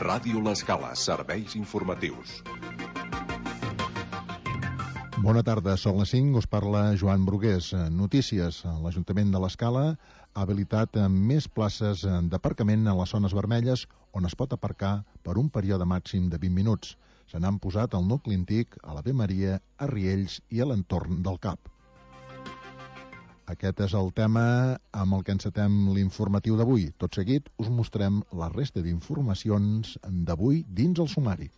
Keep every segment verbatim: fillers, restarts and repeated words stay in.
Ràdio L'Escala, serveis informatius. Bona tarda, són les cinc, us parla Joan Brugués. Notícies. L'Ajuntament de l'Escala ha habilitat més places d'aparcament a les zones vermelles on es pot aparcar per un període màxim de vint minuts. Se n'han posat al nucli antic, a l'Ave Maria, a Riells i a l'entorn del Cap. Aquest és el tema amb el que encetem l'informatiu d'avui. Tot seguit us mostrem la resta d'informacions d'avui dins el sumari.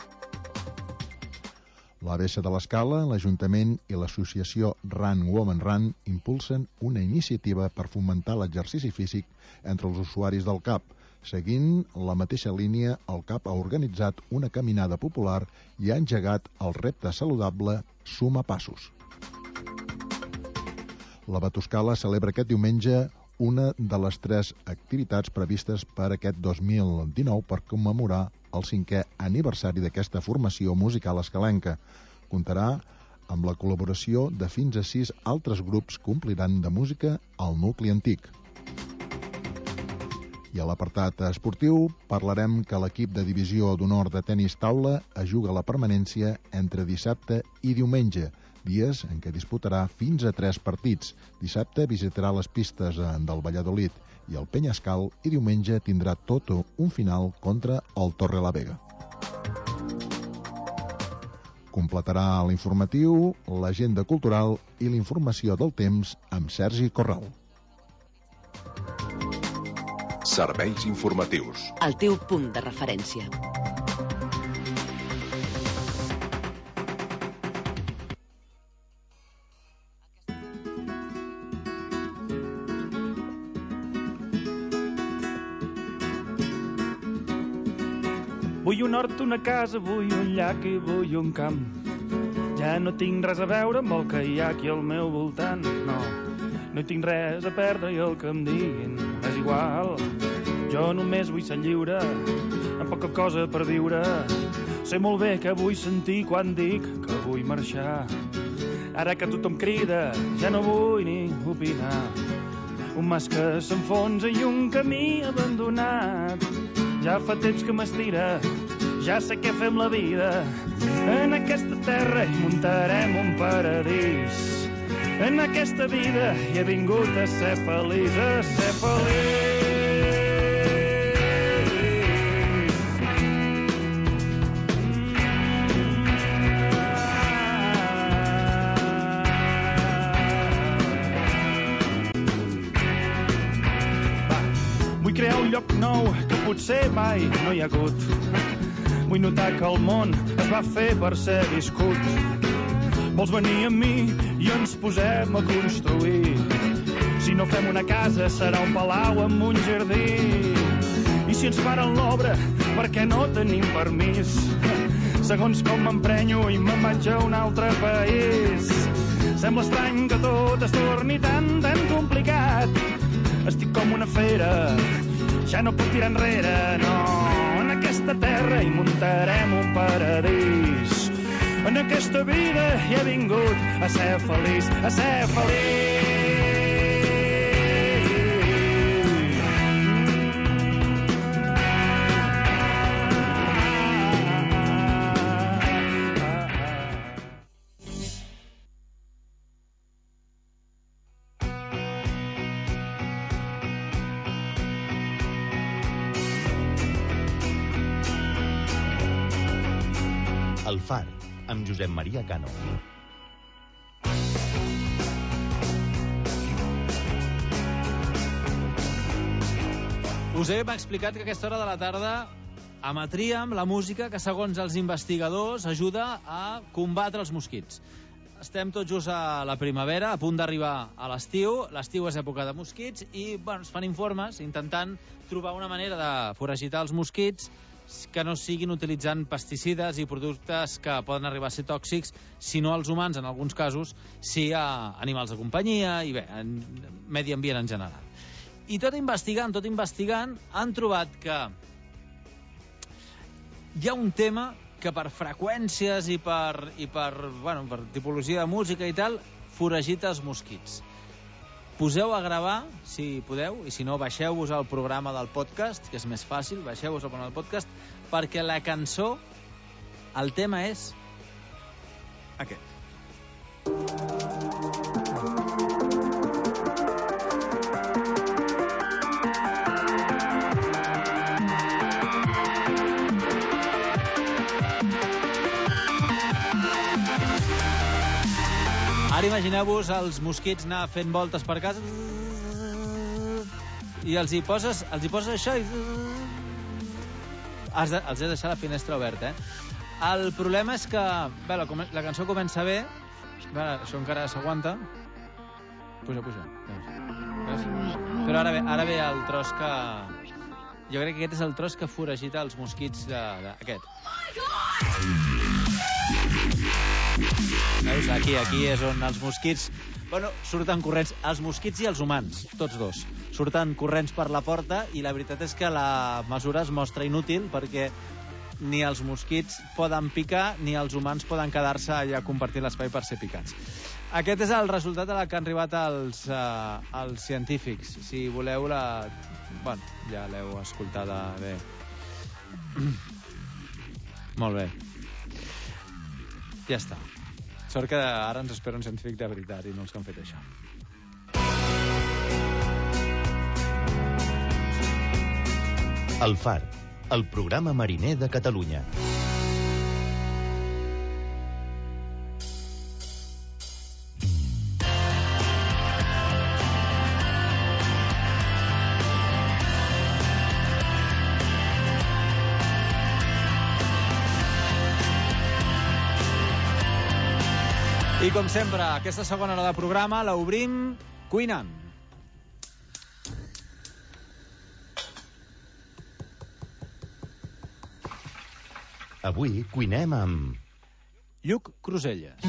L'A B C de l'Escala, l'Ajuntament i l'associació Run Women Run impulsen una iniciativa per fomentar l'exercici físic entre els usuaris del Cap. Seguint la mateixa línia, el Cap ha organitzat una caminada popular i ha engegat el repte saludable Suma Passos. La Batuscala celebra aquest diumenge una de les tres activitats previstes per aquest dos mil dinou per commemorar el cinquè aniversari d'aquesta formació musical escalenca. Comptarà amb la col·laboració de fins a sis altres grups que ompliran de música al nucli antic. I a l'apartat esportiu parlarem que l'equip de divisió d'honor de tenis taula es juga la permanència entre dissabte i diumenge, dies en què disputarà fins a tres partits. Dissabte visitarà les pistes del Valladolid i el Penyascal i diumenge tindrà tot un final contra el Torrelavega. Completarà l'informatiu, l'agenda cultural i l'informació del temps amb Sergi Corral. Serveis informatius. El teu punt de referència. Vull un hort, una casa, vull un llac i vull un camp. Ja no tinc res a veure amb el que hi ha aquí al meu voltant, no. No tinc res a perdre i el que em diguin és igual. Jo només vull ser lliure, amb poca cosa per viure. Sé molt bé què vull sentir quan dic que vull marxar. Ara que tothom crida, ja no vull ni opinar. Un mas que s'enfonsa i un camí abandonat. Ja fa temps que m'estira, ja sé què fem la vida. En aquesta terra hi muntarem un paradís. En aquesta vida hi he vingut a ser feliç, a ser feliç. Va, vull crear un lloc nou que potser mai no hi ha hagut. Vull notar que el món es va fer per ser viscut. Vols venir amb mi i ens posem a construir. Si no fem una casa serà un palau amb un jardí. I si ens paren l'obra perquè no tenim permís, segons com m'emprenyo i me'n vaig a un altre país. Sembla estrany que tot es torni tan, tan complicat. Estic com una fera, ja no puc tirar enrere, no. En aquesta terra hi muntarem un paradís. En aquesta vida hi he vingut a ser feliç, a ser feliç. El Far, amb Josep Maria Cano. Us hem explicat que a aquesta hora de la tarda emetríem la música que, segons els investigadors, ajuda a combatre els mosquits. Estem tots just a la primavera, a punt d'arribar a l'estiu. L'estiu és època de mosquits i bueno, es fan informes intentant trobar una manera de foragitar els mosquits que no siguin utilitzant pesticides i productes que poden arribar a ser tòxics, si no als humans, en alguns casos, sí a animals de companyia i bé, en medi ambient en general. I tot investigant, tot investigant, han trobat que hi ha un tema que per freqüències i per, i per, bueno, per tipologia de música i tal, foragita els mosquits. poseu a gravar, si podeu, i si no, baixeu-vos el programa del podcast, que és més fàcil, baixeu-vos el programa del podcast, perquè la cançó, el tema és aquest. Ara imagineu-vos els mosquits anar fent voltes per casa i els hi poses, els hi poses això i... Has de, els has de deixar la finestra oberta, eh? El problema és que bé, la, la cançó comença bé, bé, això encara s'aguanta. Puja, puja. Però ara ve, ara ve el tros que... Jo crec que aquest és el tros que foragita els mosquits de, de, aquest. Veus? Aquí, aquí és on els mosquits... Bueno, surten corrents, els mosquits i els humans, tots dos. Surten corrents per la porta i la veritat és que la mesura es mostra inútil perquè ni els mosquits poden picar ni els humans poden quedar-se allà compartint l'espai per ser picats. Aquest és el resultat a la que han arribat els, uh, els científics. Si voleu la... Bueno, ja l'heu escoltada bé. Molt bé. Ja està. Sort que ara ens espera un científic de veritat i no els que han fet això. El Far, el programa mariner de Catalunya. I com sempre, aquesta segona hora de programa la obrim cuinant. Avui cuinem amb... Lluc Cruselles.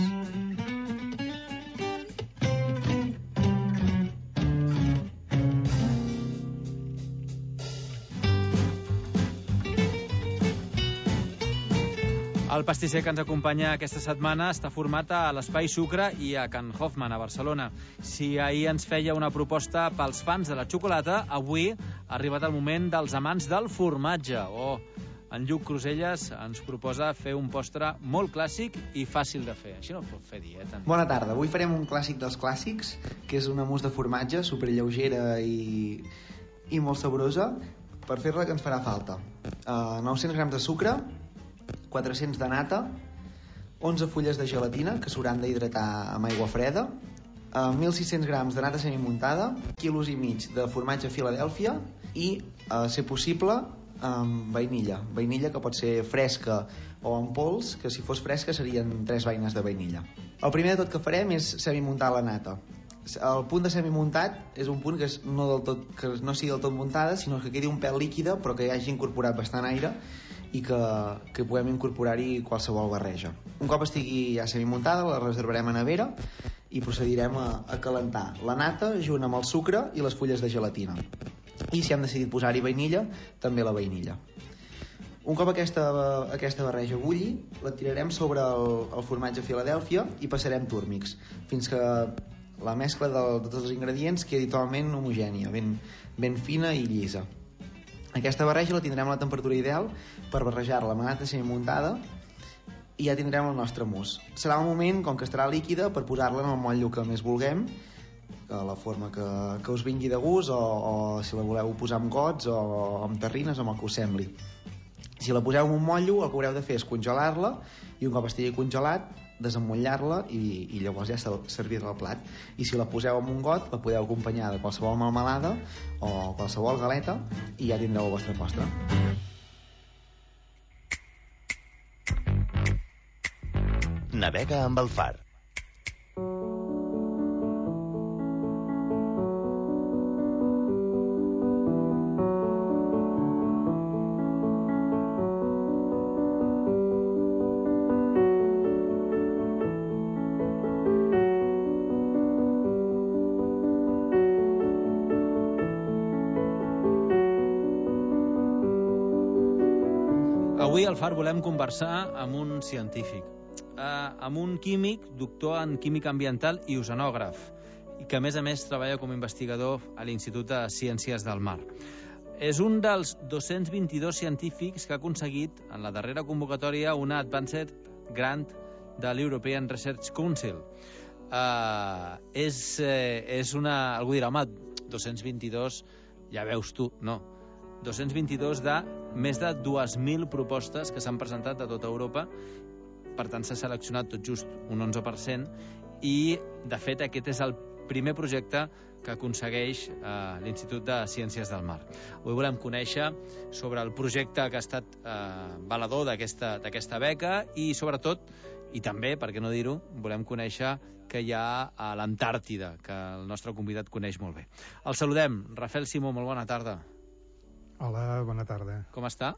El pastisser que ens acompanya aquesta setmana està format a l'Espai Sucre i a Can Hoffman, a Barcelona. Si ahir ens feia una proposta pels fans de la xocolata, avui ha arribat el moment dels amants del formatge. Oh, en Lluc Cruselles ens proposa fer un postre molt clàssic i fàcil de fer. Així no pot fer dieta. Bona tarda. Avui farem un clàssic dels clàssics, que és una mousse de formatge superlleugera i, i molt saborosa. Per fer-la que ens farà falta uh, nou-cents grams de sucre, quatre-cents de nata, onze fulles de gelatina que s'hauran d'hidratar amb aigua freda, uh, mil sis-cents grams de nata semimuntada, quilos i mig de formatge Filadèlfia i, a uh, ser possible, amb vainilla. Vainilla que pot ser fresca o en pols, que si fos fresca serien tres vaines de vainilla. El primer de tot que farem és semimuntar la nata. El punt de semimuntat és un punt que, és no del tot, que no sigui del tot muntada, sinó que quedi un pèl líquida però que hi hagi incorporat bastant aire i que, que puguem incorporar-hi qualsevol barreja. Un cop estigui ja semimuntada la reservarem a nevera i procedirem a, a calentar la nata junt amb el sucre i les fulles de gelatina. I si hem decidit posar-hi vainilla, també la vainilla. Un cop aquesta, aquesta barreja bulli, la tirarem sobre el, el formatge Filadèlfia i passarem túrmics fins que la mescla de, de tots els ingredients quedi totalment homogènia, ben, ben fina i llisa. Aquesta barreja la tindrem a la temperatura ideal per barrejar-la amb la nata semimuntada i ja tindrem el nostre mousse. Serà un moment, com que estarà líquida, per posar-la en el motllo que més vulguem, a la forma que, que us vingui de gust, o, o si la voleu posar amb gots o amb terrines, o amb el que us sembli. Si la poseu en un motllo, el que haureu de fer és congelar-la i un cop estigui congelat, desemmotllar-la i, i llavors ja servir-la al plat. I si la poseu en un got, la podeu acompanyar de qualsevol melmelada o qualsevol galeta i ja tindreu el vostre postre. Navega amb el Far. Avui al Far volem conversar amb un científic, eh, amb un químic, doctor en química ambiental i oceanògraf. i que a més a més treballa com a investigador a l'Institut de Ciències del Mar. És un dels dos-cents vint-i-dos científics que ha aconseguit en la darrera convocatòria una Advanced Grant de l'European Research Council. Uh, és, eh, és una... Algú dirà, home, dos-cents vint-i-dos, ja veus tu, no. dos-cents vint-i-dos de més de dues mil propostes que s'han presentat de tota Europa, per tant s'ha seleccionat tot just un onze per cent, i de fet aquest és el primer projecte que aconsegueix eh, l'Institut de Ciències del Mar. Avui volem conèixer sobre el projecte que ha estat eh, valedor d'aquesta beca i sobretot, i també, per què no dir-ho, volem conèixer que hi ha a l'Antàrtida, que el nostre convidat coneix molt bé. El saludem. Rafael Simó, molt bona tarda. Hola, bona tarda. Com està?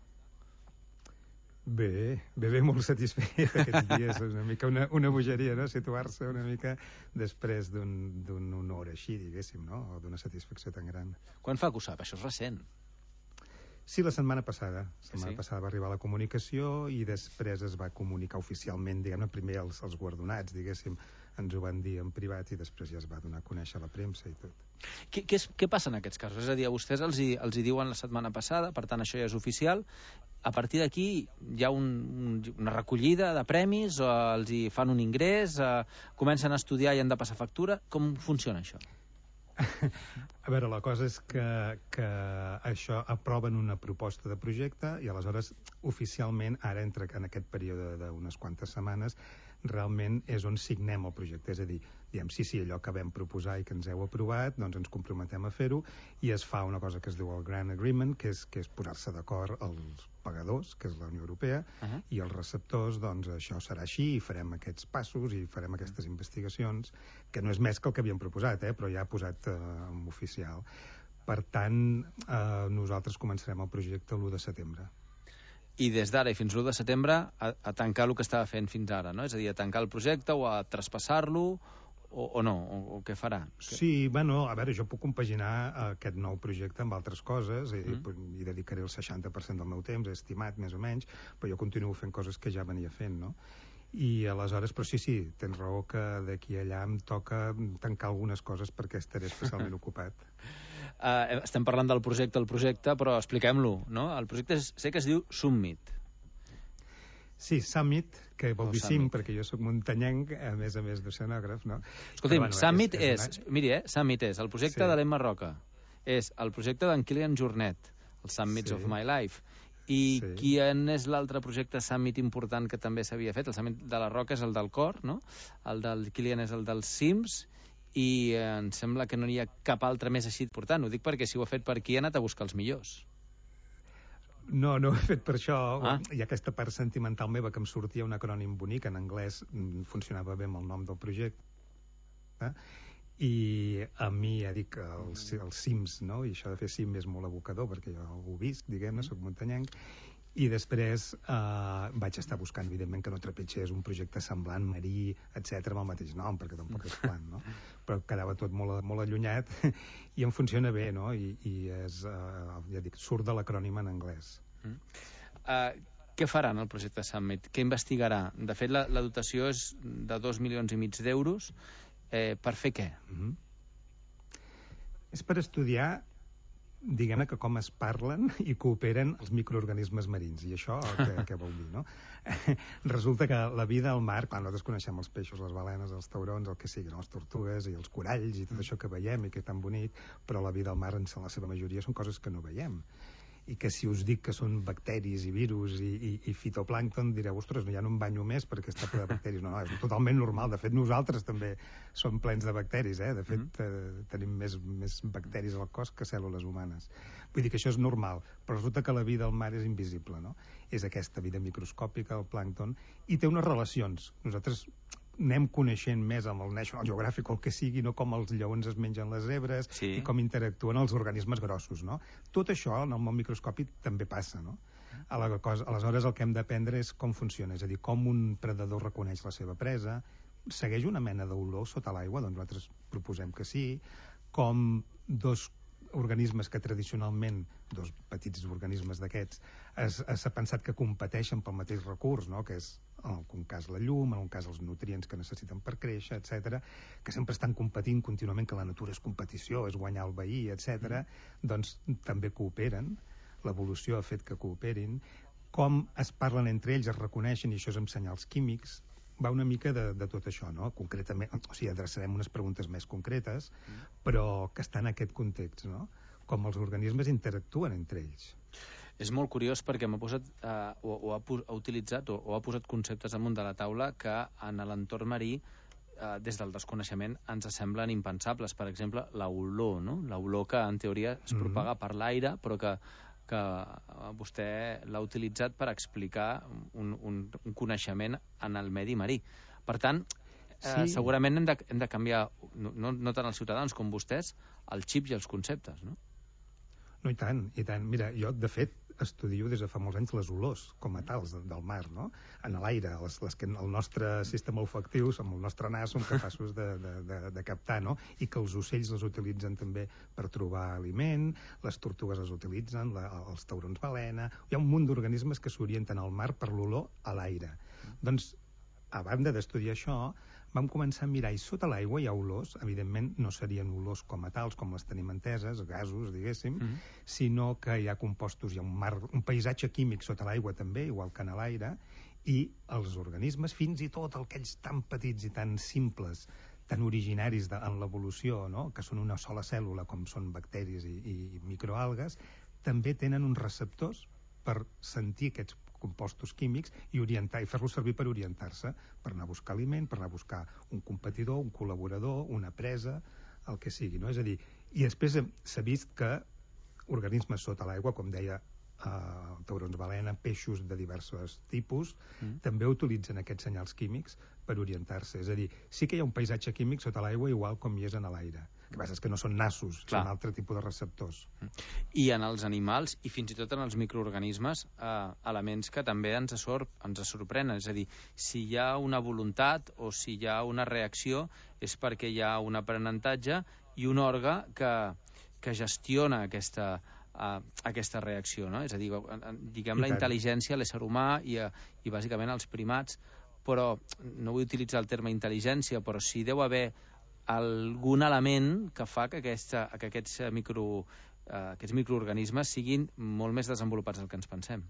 Bé, bé, bé, molt satisfet aquests dies. Una mica una, una bogeria, no?, situar-se una mica després d'un d'un honor així, diguéssim, no?, o d'una satisfacció tan gran. Quan fa que ho sap? Això és recent. Sí, la setmana passada. La setmana sí? passada va arribar la comunicació i després es va comunicar oficialment, diguem-ne, primer els, els guardonats, diguéssim, ens ho van dir en privat i després ja es va donar a conèixer a la premsa i tot. Què, què, és, què passa en aquests casos? És a dir, a vostès els hi, els hi diuen la setmana passada, per tant això ja és oficial. A partir d'aquí hi ha un, un, una recollida de premis, o els hi fan un ingrés, eh, comencen a estudiar i han de passar factura. Com funciona això? A veure, la cosa és que, que això aproven una proposta de projecte i aleshores oficialment ara entra en aquest període d'unes quantes setmanes realment és on signem el projecte, és a dir, diem, sí, sí, allò que vam proposar i que ens heu aprovat, doncs ens comprometem a fer-ho i es fa una cosa que es diu el Grant Agreement, que és, que és posar-se d'acord els pagadors, que és la Unió Europea, uh-huh. i els receptors, doncs això serà així i farem aquests passos i farem aquestes investigacions, que no és més que el que havíem proposat, eh, però ja posat eh, en oficial. Per tant, eh, nosaltres començarem el projecte l'u de setembre. I des d'ara i fins l'u de setembre a, a tancar el que estava fent fins ara, no? És a dir, a tancar el projecte o a traspassar-lo o, o no, o, o què farà? Sí, bueno, a veure, jo puc compaginar aquest nou projecte amb altres coses i, mm. i dedicaré el seixanta per cent del meu temps, estimat més o menys, però jo continuo fent coses que ja venia fent, no? I aleshores, però sí, sí, tens raó que d'aquí a allà em toca tancar algunes coses perquè estaré especialment ocupat. Uh, estem parlant del projecte, el projecte, però expliquem-lo, no? El projecte és, sé que es diu Summit. Sí, Summit, que vol oh, dir Summit. cim, perquè jo soc muntanyenc, a més a més d'oceanògraf, no? Escolti'm, bueno, Summit és, és, és, miri, eh, Summit és el projecte sí. de l'Emma Roca, és el projecte d'en Kilian Jornet, el Summits sí. of My Life, i sí. quin és l'altre projecte Summit important que també s'havia fet? El Summit de la Roca és el del cor, no? El del Kilian és el dels cims, i eh, em sembla que no hi ha cap altre més així important. Ho dic perquè si ho ha fet per aquí ha anat a buscar els millors. No, no ho he fet per això. Ah. Hi ha aquesta part sentimental meva que em sortia un acrònim bonic, en anglès funcionava bé amb el nom del projecte, eh? I a mi ja dic els, els cims, no? I això de fer cim és molt evocador perquè jo ho visc, diguem-ne, soc muntanyenc. I després eh, vaig estar buscant, evidentment, que no trepitgés un projecte semblant, marí, etcètera, amb el mateix nom, perquè tampoc és plan, no? Però quedava tot molt, molt allunyat i em funciona bé, no? I, i és, eh, ja dic, surt de l'acrònim en anglès. Mm. Uh, què faran el projecte Summit? Què investigarà? De fet, la, la dotació és de dos milions i mig d'euros. Eh, per fer què? Mm-hmm. És per estudiar, diguem-ne, que com es parlen i cooperen els microorganismes marins, i això què, què vol dir, no? Resulta que la vida al mar, clar, nosaltres coneixem els peixos, les balenes, els taurons, el que siguin, les tortugues i els coralls i tot això que veiem i que és tan bonic, però la vida al mar, en la seva majoria, són coses que no veiem. I que si us dic que són bacteris i virus i, i, i fitoplàncton, direu, ostres, ja no em banyo més perquè està ple de bacteris. No, no, és totalment normal. De fet, nosaltres també som plens de bacteris, eh? De fet, eh, tenim més, més bacteris al cos que cèl·lules humanes. Vull dir que això és normal, però resulta que la vida al mar és invisible, no? És aquesta vida microscòpica, el plàncton, i té unes relacions. Nosaltres anem coneixent més amb el National Geographic o el que sigui, no? Com els lleons es mengen les zebres sí. i com interactuen els organismes grossos, no? Tot això en el món microscòpic també passa, no? Aleshores el que hem d'aprendre és com funciona, és a dir, com un predador reconeix la seva presa, segueix una mena d'olor sota l'aigua, doncs nosaltres proposem que sí, com dos organismes que tradicionalment, dos petits organismes d'aquests, s'ha pensat que competeixen pel mateix recurs, no? Que és en algun cas la llum, en un cas els nutrients que necessiten per créixer, etcètera, que sempre estan competint contínuament, que la natura és competició, és guanyar el veí, etcètera, doncs també cooperen, l'evolució ha fet que cooperin, com es parlen entre ells, es reconeixen, i això és amb senyals químics, va una mica de, de tot això, no? Concretament, o sigui, adreçarem unes preguntes més concretes, però que estan en aquest context, no? Com els organismes interactuen entre ells. És molt curiós perquè m'ha posat, eh, o, o ha, ha utilitzat o, o ha posat conceptes damunt de la taula que en l'entorn marí, eh, des del desconeixement, ens semblen impensables. Per exemple, l'olor, no? L'olor que en teoria es propaga mm-hmm. per l'aire, però que que vostè l'ha utilitzat per explicar un, un, un coneixement en el medi marí. Per tant, eh, sí. segurament hem de, hem de canviar, no, no tant els ciutadans com vostès, els xips i els conceptes, no? No, i tant, i tant. Mira, jo, de fet, estudio des de fa molts anys les olors, com a tals, del mar, no? En l'aire, les, les que el nostre sistema olfactiu, amb el nostre nas, som capaços de, de, de, de captar, no? I que els ocells les utilitzen també per trobar aliment, les tortugues les utilitzen, la, els taurons balena... Hi ha un munt d'organismes que s'orienten al mar per l'olor a l'aire. Doncs, a banda d'estudiar això, vam començar a mirar, i sota l'aigua hi ha olors, evidentment no serien olors com a tals, com les tenim enteses, gasos, diguéssim, mm-hmm. sinó que hi ha compostos, hi ha un, mar, un paisatge químic sota l'aigua també, igual que a l'aire, i els organismes, fins i tot aquells tan petits i tan simples, tan originaris de, en l'evolució, no? Que són una sola cèl·lula, com són bacteris i, i microalgues, també tenen uns receptors per sentir aquests compostos químics i orientar i fer-los servir per orientar-se, per anar a buscar aliment, per anar a buscar un competidor, un col·laborador, una presa, el que sigui, no? És a dir, i després s'ha vist que organismes sota l'aigua, com deia eh, taurons balena, peixos de diversos tipus, mm. també utilitzen aquests senyals químics per orientar-se. És a dir, sí que hi ha un paisatge químic sota l'aigua igual com hi és en l'aire. El que passa és que no són nassos, Clar. Són altre tipus de receptors. I en els animals, i fins i tot en els microorganismes, eh, elements que també ens, sor ens sorprenen. És a dir, si hi ha una voluntat o si hi ha una reacció és perquè hi ha un aprenentatge i un òrga que, que gestiona aquesta, uh, aquesta reacció, no? És a dir, diguem la intel·ligència a l'ésser humà i, a, i bàsicament als primats, però no vull utilitzar el terme intel·ligència, però sí deu haver algun element que fa que, aquesta, que aquests, micro, uh, aquests microorganismes siguin molt més desenvolupats del que ens pensem.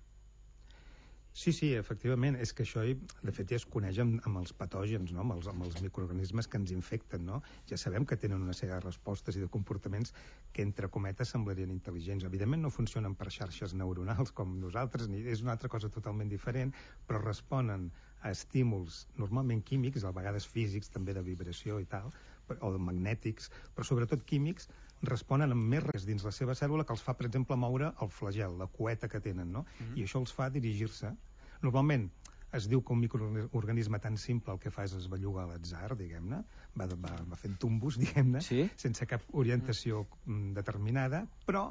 Sí, sí, efectivament, és que això, de fet, ja es coneix amb, amb els patògens, no? amb, els, amb els microorganismes que ens infecten, no? Ja sabem que tenen una sèrie de respostes i de comportaments que, entre cometes, semblarien intel·ligents. Evidentment no funcionen per xarxes neuronals com nosaltres, ni és una altra cosa totalment diferent, però responen a estímuls normalment químics, a vegades físics, també de vibració i tal, o magnètics, però sobretot químics, responen amb més res dins la seva cèl·lula que els fa, per exemple, moure el flagel, la cueta que tenen, no? Mm-hmm. I això els fa dirigir-se. Normalment es diu que un microorganisme tan simple el que fa és es belluga a l'atzar, diguem-ne, va, va, va fent tumbos, diguem-ne, sí? Sense cap orientació mm. determinada, però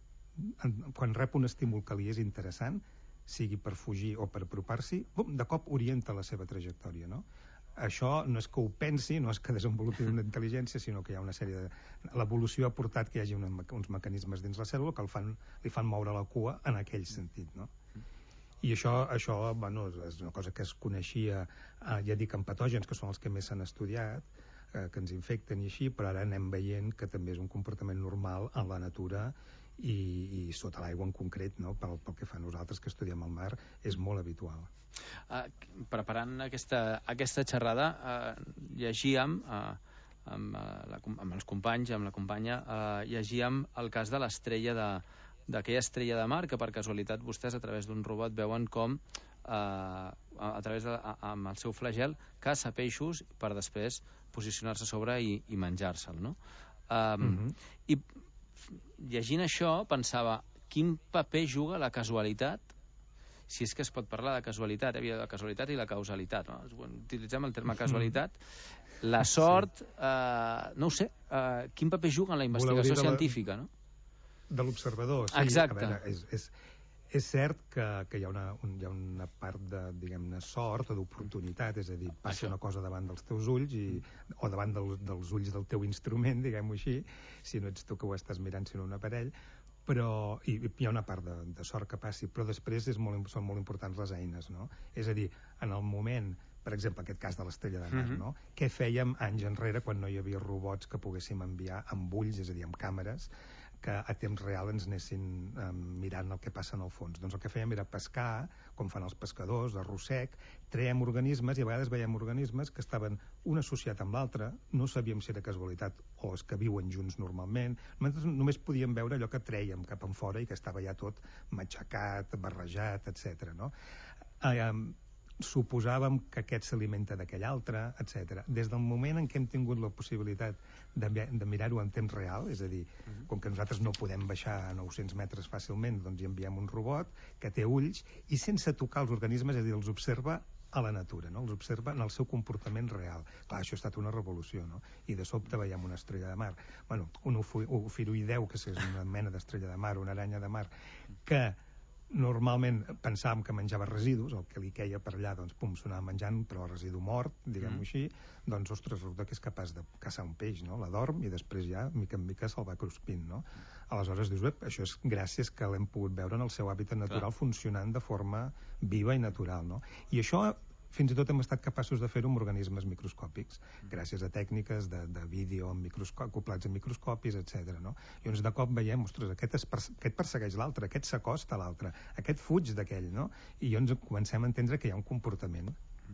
en, quan rep un estímul que li és interessant, sigui per fugir o per apropar-s'hi, de cop orienta la seva trajectòria, no? Això no és que ho pensi, no és que desenvolupi una intel·ligència, sinó que hi ha una sèrie de... L'evolució ha portat que hi hagi una, uns mecanismes dins la cèl·lula que el fan, li fan moure la cua en aquell sentit, no? I això, això bueno, és una cosa que es coneixia, eh, ja dic, en patògens, que són els que més s'han estudiat, eh, que ens infecten i així, però ara anem veient que també és un comportament normal en la natura i, i sota l'aigua en concret, no? pel, pel que fa a nosaltres que estudiem el mar, és molt habitual. Uh, preparant aquesta, aquesta xerrada uh, llegíem uh, amb, uh, la, amb els companys, amb la companya, uh, llegíem el cas de l'estrella de d'aquella estrella de mar que per casualitat vostès a través d'un robot veuen com uh, a, a través de, a, amb el seu flagel caça peixos per després posicionar-se a sobre i, i menjar-se'l, no? Um, mm-hmm. I llegint això pensava quin paper juga la casualitat, si és que es pot parlar de casualitat, hi havia la casualitat i la causalitat, no? Utilitzem el terme casualitat, la sort, sí. eh, no ho sé, eh, quin paper juga en la investigació la... científica, no? De l'observador, sí. Exacte. A veure, és, és, És cert que, que hi, ha una, un, hi ha una part de, diguem-ne, sort o d'oportunitat, és a dir, passa Això. una cosa davant dels teus ulls i, o davant del, dels ulls del teu instrument, diguem-ho així, si no ets tu que ho estàs mirant, sinó un aparell, però i, hi ha una part de, de sort que passi, però després és molt, són molt importants les eines, no? És a dir, en el moment, per exemple, aquest cas de l'Estrella de Mar, mm-hmm. no? Què fèiem anys enrere quan no hi havia robots que poguéssim enviar amb ulls, és a dir, amb càmeres, que a temps real ens anessin eh, mirant el que passa en el fons. Doncs el que fèiem era pescar, com fan els pescadors, de rossec, traiem organismes i a vegades veiem organismes que estaven un associat amb l'altre, no sabíem si era casualitat o és que viuen junts normalment, nosaltres només podíem veure allò que trèiem cap en fora i que estava ja tot matxacat, barrejat, etcètera. No? Eh, suposàvem que aquest s'alimenta d'aquell altre, etcètera. Des del moment en què hem tingut la possibilitat de, de mirar-ho en temps real, és a dir, uh-huh. com que nosaltres no podem baixar a nou-cents metres fàcilment, doncs hi enviem un robot que té ulls i sense tocar els organismes, és a dir, els observa a la natura, no? Els observa en el seu comportament real. Clar, això ha estat una revolució, no? I de sobte veiem una estrella de mar, bueno, un ofiroïdeu, que és una mena d'estrella de mar, una aranya de mar, que normalment pensàvem que menjava residus, el que li queia per allà, doncs, pum, s'anava menjant, però el residu mort, diguem-ho mm. així, doncs, ostres, resulta que és capaç de caçar un peix, no? L'adorm i després ja, mica en mica, se'l va cruspint, no? Aleshores dius, això és gràcies que l'hem pogut veure en el seu hàbitat natural Clar. funcionant de forma viva i natural, no? I això fins i tot hem estat capaços de fer-ho amb organismes microscòpics, gràcies a tècniques de, de vídeo amb acoplats a microscopis, etcètera. No? I llavors de cop veiem, ostres, aquest, es perse aquest persegueix l'altre, aquest s'acosta a l'altre, aquest fuig d'aquell, no? I llavors comencem a entendre que hi ha un comportament.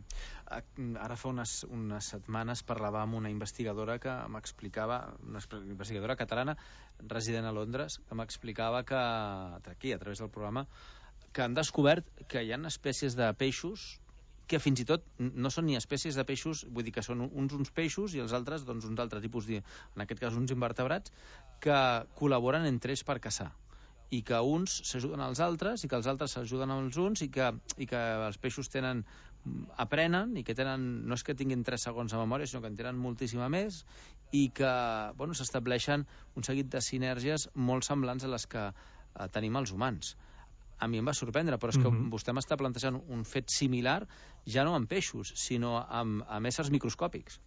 Ara fa unes, unes setmanes parlava amb una investigadora que m'explicava, una investigadora catalana resident a Londres, que m'explicava que, aquí, a través del programa, que han descobert que hi ha espècies de peixos que fins i tot no són ni espècies de peixos, vull dir que són uns uns peixos i els altres doncs uns altres tipus, de, en aquest cas uns invertebrats, que col·laboren entre ells per caçar i que uns s'ajuden als altres i que els altres s'ajuden als uns i que, i que els peixos tenen, aprenen i que tenen, no és que tinguin tres segons de memòria, sinó que en tenen moltíssima més i que bueno, s'estableixen un seguit de sinergies molt semblants a les que eh, tenim els humans. A mi em va sorprendre, però és que mm-hmm. vostè m'està plantejant un fet similar ja no amb peixos, sinó amb, amb éssers microscòpics.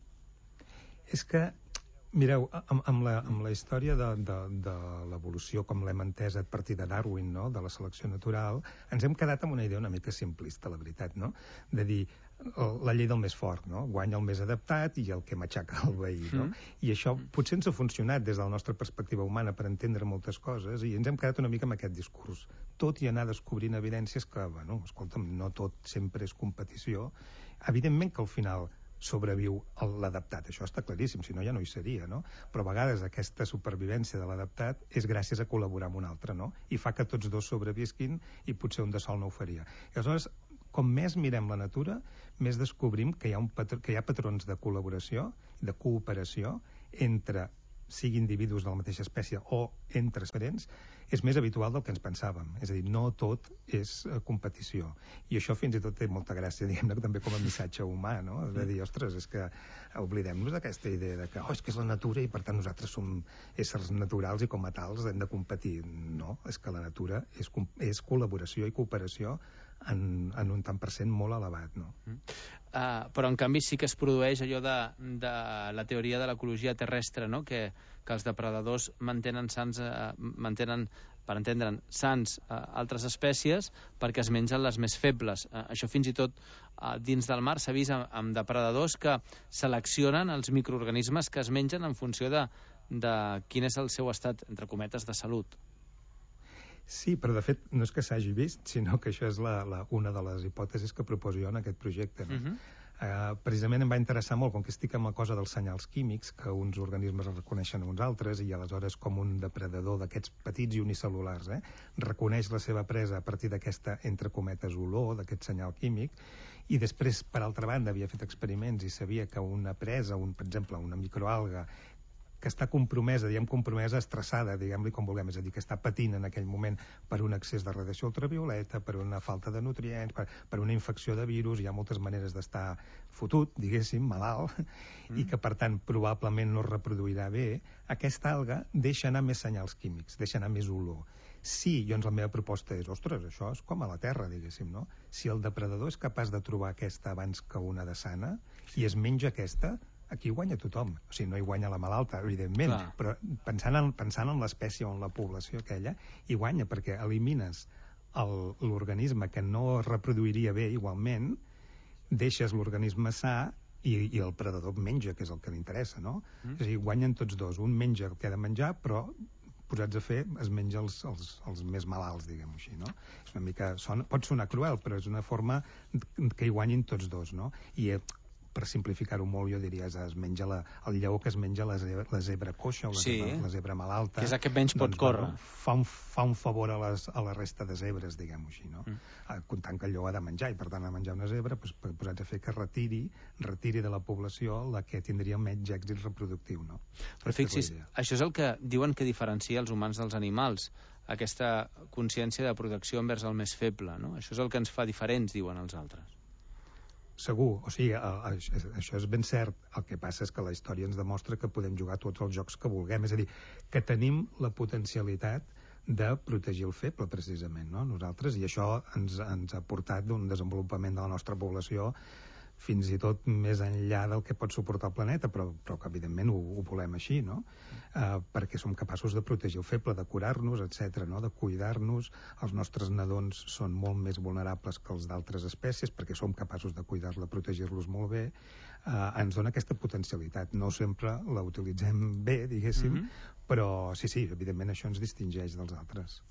És que, mireu, amb, amb, la, amb la història de, de, de l'evolució, com l'hem entès a partir de Darwin, no? De la selecció natural, ens hem quedat amb una idea una mica simplista, la veritat, no? De dir, la llei del més fort, no? Guanya el més adaptat i el que matxaca el veí, no? Mm. I això potser ens ha funcionat des de la nostra perspectiva humana per entendre moltes coses i ens hem quedat una mica amb aquest discurs. Tot i anar descobrint evidències que, bueno, escolta'm, no tot sempre és competició. Evidentment que al final sobreviu l'adaptat, això està claríssim, si no ja no hi seria, no? Però a vegades aquesta supervivència de l'adaptat és gràcies a col·laborar amb un altre, no? I fa que tots dos sobrevisquin i potser un de sol no ho faria. I aleshores, com més mirem la natura, més descobrim que hi ha, un patr que hi ha patrons de col·laboració, de cooperació, entre, sigui individus de la mateixa espècie o entre diferents, és més habitual del que ens pensàvem. És a dir, no tot és uh, competició. I això fins i tot té molta gràcia, diguem-ne, també com a missatge humà, no? De dir, ostres, és que oblidem-nos d'aquesta idea de que, oh, és que és la natura i per tant nosaltres som éssers naturals i com a tals hem de competir. No, és que la natura és, és col·laboració i cooperació en, en un tant per cent molt elevat, no? Uh, però en canvi sí que es produeix allò de, de la teoria de l'ecologia terrestre, no? que, que els depredadors mantenen sans, uh, mantenen, per entendre'n, sans uh, altres espècies perquè es mengen les més febles. Uh, això fins i tot uh, dins del mar s'ha vist amb, amb depredadors que seleccionen els microorganismes que es mengen en funció de, de quin és el seu estat, entre cometes, de salut. Sí, però de fet no és que s'hagi vist, sinó que això és la, la, una de les hipòtesis que proposo jo en aquest projecte. No? Uh-huh. uh, precisament em va interessar molt, com que estic amb la cosa dels senyals químics, que uns organismes reconeixen uns altres, i aleshores com un depredador d'aquests petits i unicel·lulars eh, reconeix la seva presa a partir d'aquesta, entre cometes, olor, d'aquest senyal químic, i després, per altra banda, havia fet experiments i sabia que una presa, un, per exemple, una microalga, que està compromesa, diguem compromesa, estressada, diguem-li com vulguem, és a dir, que està patint en aquell moment per un excés de radiació ultravioleta, per una falta de nutrients, per, per una infecció de virus, hi ha moltes maneres d'estar fotut, diguéssim, malalt, mm. i que, per tant, probablement no es reproduirà bé, aquesta alga deixa anar més senyals químics, deixa anar més olor. Sí, llavors la meva proposta és, ostres, això és com a la Terra, diguéssim, no? Si el depredador és capaç de trobar aquesta abans que una de sana i es menja aquesta, aquí guanya tothom. O sigui, no hi guanya la malalta, evidentment, Clar. però pensant en, pensant en l'espècie o en la població aquella, hi guanya, perquè elimines el- l'organisme que no es reproduiria bé igualment, deixes l'organisme sa i, i el predador menja, que és el que li interessa, no? Mm. És a dir, guanyen tots dos. Un menja el que ha de menjar, però posats a fer es menja els, els, els més malalts, diguem-ho així, no? És una mica... Son, pot sonar cruel, però és una forma que hi guanyin tots dos, no? I eh, per simplificar-ho molt, jo diria, es menja la, el lleó que es menja la zebra, la zebra coixa o la, Sí. zebra, la zebra malalta. Que és el que menys pot córrer. Bueno, fa, un, fa un favor a, les, a la resta de zebres, diguem-ho així, no? Mm. Comptant que el lleó ha de menjar, i per tant ha de menjar una zebra, doncs, posats a fer que retiri, retiri de la població la que tindria menys èxit reproductiu, no? Però fixis, això és el que diuen que diferencia els humans dels animals, aquesta consciència de protecció envers el més feble, no? Això és el que ens fa diferents, diuen els altres. Segur, o sigui, això és ben cert. El que passa és que la història ens demostra que podem jugar tots els jocs que vulguem, és a dir, que tenim la potencialitat de protegir el feble, precisament, no? Nosaltres, i això ens, ens ha portat d'un desenvolupament de la nostra població fins i tot més enllà del que pot suportar el planeta, però, però que evidentment ho, ho volem així, no? Uh, perquè som capaços de protegir el feble, de curar-nos, etcètera, no? De cuidar-nos. Els nostres nadons són molt més vulnerables que els d'altres espècies perquè som capaços de cuidar-los, de protegir-los molt bé. Uh, ens dona aquesta potencialitat. No sempre la utilitzem bé, diguéssim, mm-hmm. però sí, sí, evidentment això ens distingeix dels altres.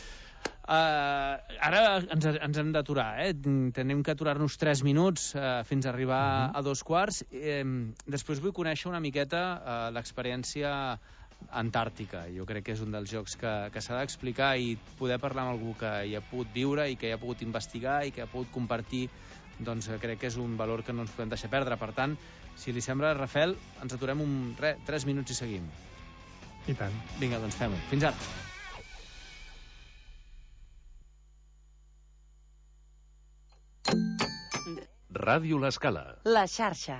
Uh, ara ens, ens hem d'aturar, eh? Tenim que aturar-nos tres minuts uh, fins a arribar uh-huh. a dos quarts. Eh, després vull conèixer una miqueta uh, l'experiència antàrtica. Jo crec que és un dels jocs que, que s'ha d'explicar i poder parlar amb algú que hi ha pogut viure i que hi ha pogut investigar i que ha pogut compartir, doncs crec que és un valor que no ens podem deixar perdre. Per tant, si li sembla, Rafel, ens aturem un, re, tres minuts i seguim. I tant. Vinga, doncs fem-ho. Fins ara. Ràdio L'Escala. La xarxa.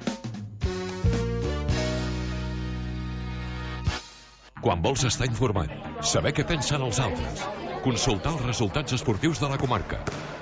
Quan vols estar informat, saber què pensen els altres, consultar els resultats esportius de la comarca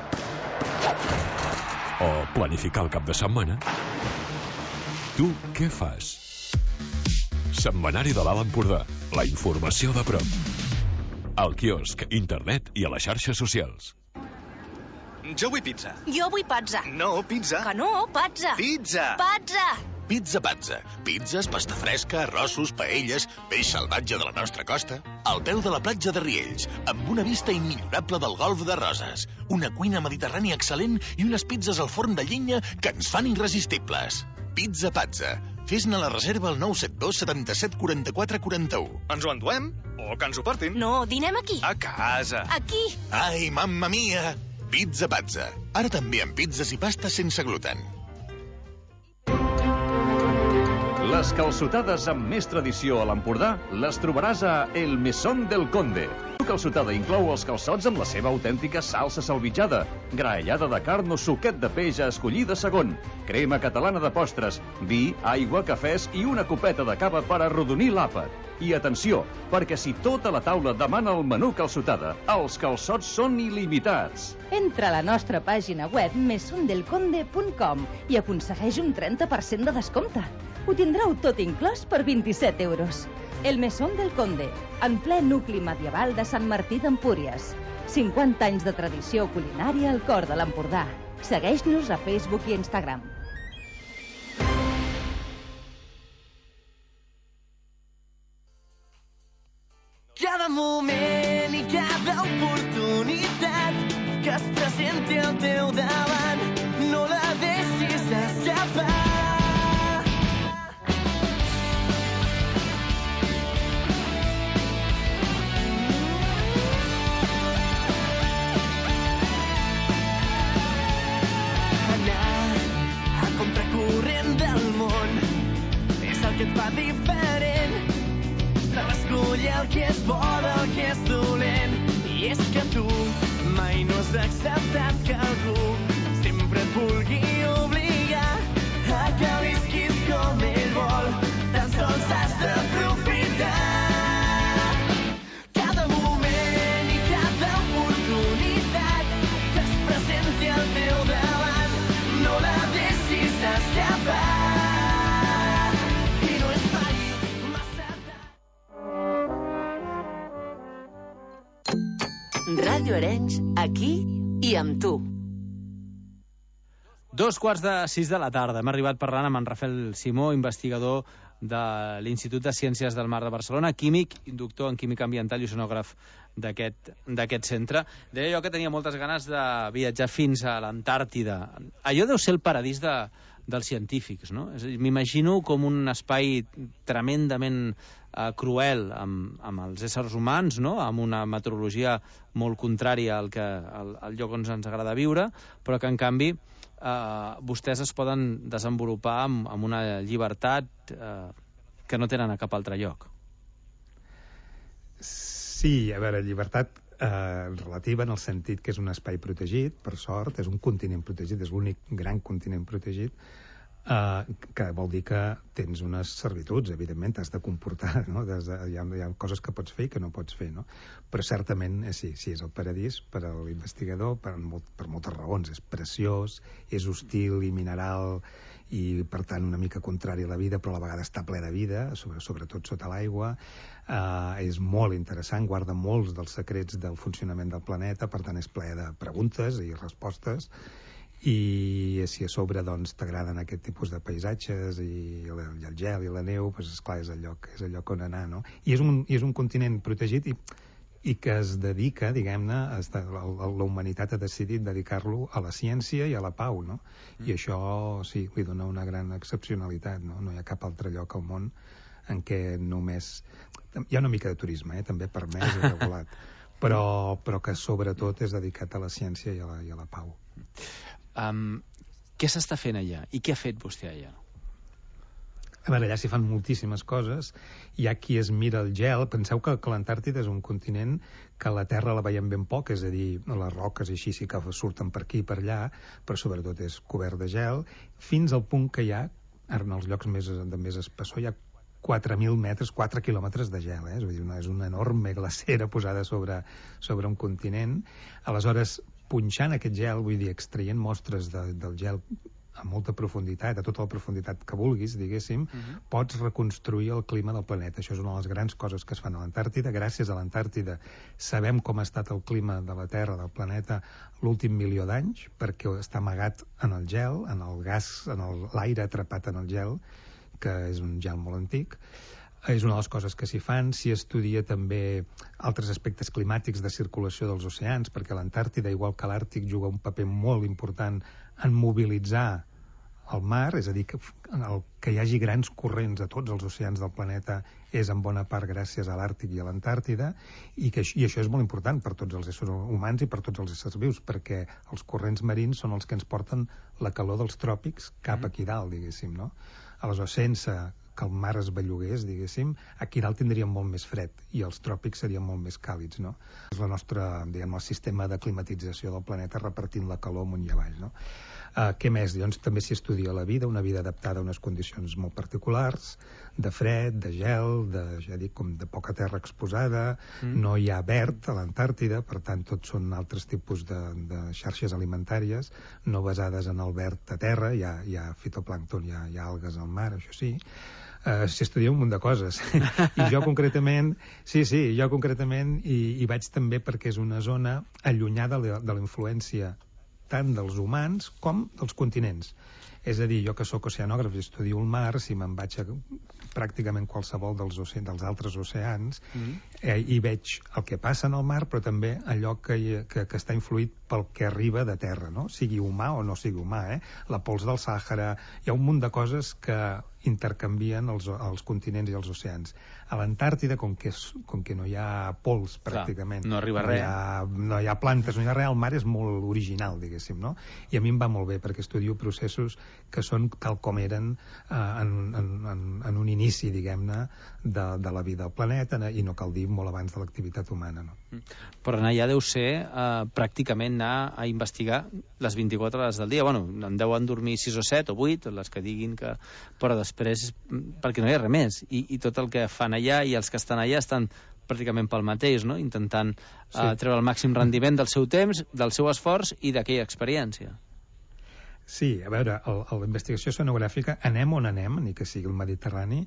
o planificar el cap de setmana, tu què fas? Setmanari de l'Alt Empordà, la informació de prop. Al quiosc, internet i a les xarxes socials. Jo vull pizza. Jo vull pazza. No, pizza. Que no, pazza. Pizza. Pazza. Pizza Pazza. Pizzas, pasta fresca, arrossos, paelles, peix salvatge de la nostra costa. Al peu de la platja de Riells, amb una vista immillorable del golf de Roses. Una cuina mediterrània excel·lent i unes pizzas al forn de llenya que ens fan irresistibles. Pizza Pazza. Fes-ne la reserva al nou set dos setanta-set quaranta-quatre quaranta-u. Ens ho enduem? O que ens ho portin? No, dinem aquí. A casa. Aquí. Ai, mamma mia! Pizza Pazza. Ara també amb pizzas i pastes sense gluten. Les calçotades amb més tradició a l'Empordà les trobaràs a El Mesón del Conde. La calçotada inclou els calçots amb la seva autèntica salsa salvitjada, graellada de carn o suquet de peix a escollir de segon, crema catalana de postres, vi, aigua, cafès i una copeta de cava per arrodonir l'àpat. I atenció, perquè si tota la taula demana el menú calçotada, els calçots són il·limitats. Entra a la nostra pàgina web mesondelconde punt com i aconsegueix un trenta per cent de descompte. Ho tindreu tot inclòs per vint-i-set euros. El Mesón del Conde, en ple nucli medieval de Sant Martí d'Empúries. cinquanta anys de tradició culinària al cor de l'Empordà. Segueix-nos a Facebook i Instagram. Cada moment i cada oportunitat que es presenti al teu davant, no la deixis escapar. Que et fa diferent, saber escollir el que és bo del que és dolent. I és que tu mai no has acceptat que algú sempre et vulgui obligar a que visquis com ell vol. Tan sols has d'aprofitar cada moment i cada anys, aquí i amb tu. Dos quarts de sis de la tarda. Hem arribat parlant amb en Rafael Simó, investigador de l'Institut de Ciències del Mar de Barcelona, químic, doctor en química ambiental i oceanògraf d'aquest centre. Deia jo que tenia moltes ganes de viatjar fins a l'Antàrtida. Allò deu ser el paradís de, dels científics, no? M'imagino com un espai tremendament eh, cruel amb, amb els éssers humans, no? Amb una meteorologia molt contrària al, que, al, al lloc on ens agrada viure, però que en canvi Uh, vostès es poden desenvolupar amb, amb una llibertat uh, que no tenen a cap altre lloc. Sí, a veure, llibertat eh, relativa en el sentit que és un espai protegit, per sort, és un continent protegit, és l'únic gran continent protegit, Uh, que vol dir que tens unes servituds, evidentment, t'has de comportar, no? De, hi, ha, hi ha coses que pots fer i que no pots fer, no? Però certament, eh, sí, sí, és el paradís per a l'investigador per, molt, per moltes raons. És preciós, és hostil i mineral i, per tant, una mica contrari a la vida, però a la vegada està ple de vida, sobre, sobretot sota l'aigua. Uh, és molt interessant, guarda molts dels secrets del funcionament del planeta, per tant, és ple de preguntes i respostes. I si a sobre doncs, t'agraden aquest tipus de paisatges i el, i el gel i la neu, doncs, esclar, és el lloc, és el lloc on anar, no? I és un, i és un continent protegit i, i que es dedica, diguem-ne, la humanitat ha decidit dedicar-lo a la ciència i a la pau, no? Mm. I això, sí, li dona una gran excepcionalitat, no? No hi ha cap altre lloc al món en què només... Hi ha una mica de turisme, eh? També permès i regulat, però, però que sobretot és dedicat a la ciència i a la, i a la pau. Um, què s'està fent allà? I què ha fet vostè allà? A veure, allà s'hi fan moltíssimes coses. Hi ha qui es mira el gel. Penseu que, que l'Antàrtida és un continent que la Terra la veiem ben poc, és a dir, les roques i així sí que surten per aquí i per allà, però sobretot és cobert de gel, fins al punt que hi ha, en els llocs més, de més espessor, hi ha quatre mil metres, quatre quilòmetres de gel, eh? És, dir, una, és una enorme glacera posada sobre, sobre un continent. Aleshores, punxant aquest gel, vull dir, extraient mostres de, del gel a molta profunditat, a tota la profunditat que vulguis, diguéssim, uh-huh. Pots reconstruir el clima del planeta. Això és una de les grans coses que es fan a l'Antàrtida. Gràcies a l'Antàrtida sabem com ha estat el clima de la Terra, del planeta, l'últim milió d'anys, perquè està amagat en el gel, en el gas, en l'aire atrapat en el gel, que és un gel molt antic. És una de les coses que s'hi fan. S'hi estudia també altres aspectes climàtics de circulació dels oceans, perquè l'Antàrtida, igual que l'Àrtic, juga un paper molt important en mobilitzar el mar, és a dir, que, el, que hi hagi grans corrents a tots els oceans del planeta és en bona part gràcies a l'Àrtic i a l'Antàrtida, i, que, i això és molt important per tots els éssers humans i per tots els éssers vius, perquè els corrents marins són els que ens porten la calor dels tròpics cap aquí dalt, diguéssim, no? Aleshores, sense que el mar es bellugués, diguéssim, aquí dalt tindríem molt més fred i els tròpics serien molt més càlids, no? És la nostra, diguem, el sistema de climatització del planeta repartint la calor amunt i avall, no? Uh, què més? Doncs també s'hi estudia la vida, una vida adaptada a unes condicions molt particulars, de fred, de gel, de, ja dic, com de poca terra exposada, mm. No hi ha verd a l'Antàrtida, per tant, tots són altres tipus de, de xarxes alimentàries, no basades en el verd a terra, hi ha, hi ha fitoplàncton, hi ha, hi ha algues al mar, això sí. Uh, s'estudia un munt de coses. I jo concretament, sí, sí, jo concretament hi, hi vaig també perquè és una zona allunyada de la influència tant dels humans com dels continents. És a dir, jo que sóc oceanògraf i estudio el mar, si me'n vaig a pràcticament qualsevol dels, oce... dels altres oceans, mm. eh, hi veig el que passa en el mar, però també allò que, que, que està influït pel que arriba de terra, no? Sigui humà o no sigui humà, eh? La pols del Sàhara, hi ha un munt de coses que intercanvien els, els continents i els oceans. A l'Antàrtida, com que, és, com que no hi ha pols pràcticament, no arriba no res, hi ha, no hi ha plantes, no hi ha res, el mar és molt original, diguéssim, no? I a mi em va molt bé perquè estudio processos que són tal com eren eh, en, en, en, en un inici, diguem-ne, de, de la vida al planeta, i no cal dir molt abans de l'activitat humana, no? Però anar allà deu ser eh, pràcticament anar a investigar les vint-i-quatre hores del dia. Bueno, en deuen dormir sis o set o vuit, les que diguin que... Però després, perquè no hi ha res més. I, i tot el que fan allà i els que estan allà estan pràcticament pel mateix, no? Intentant sí. eh, treure el màxim rendiment del seu temps, del seu esforç i d'aquella experiència. Sí, a veure, el, el, la investigació oceanogràfica, anem on anem, ni que sigui el Mediterrani,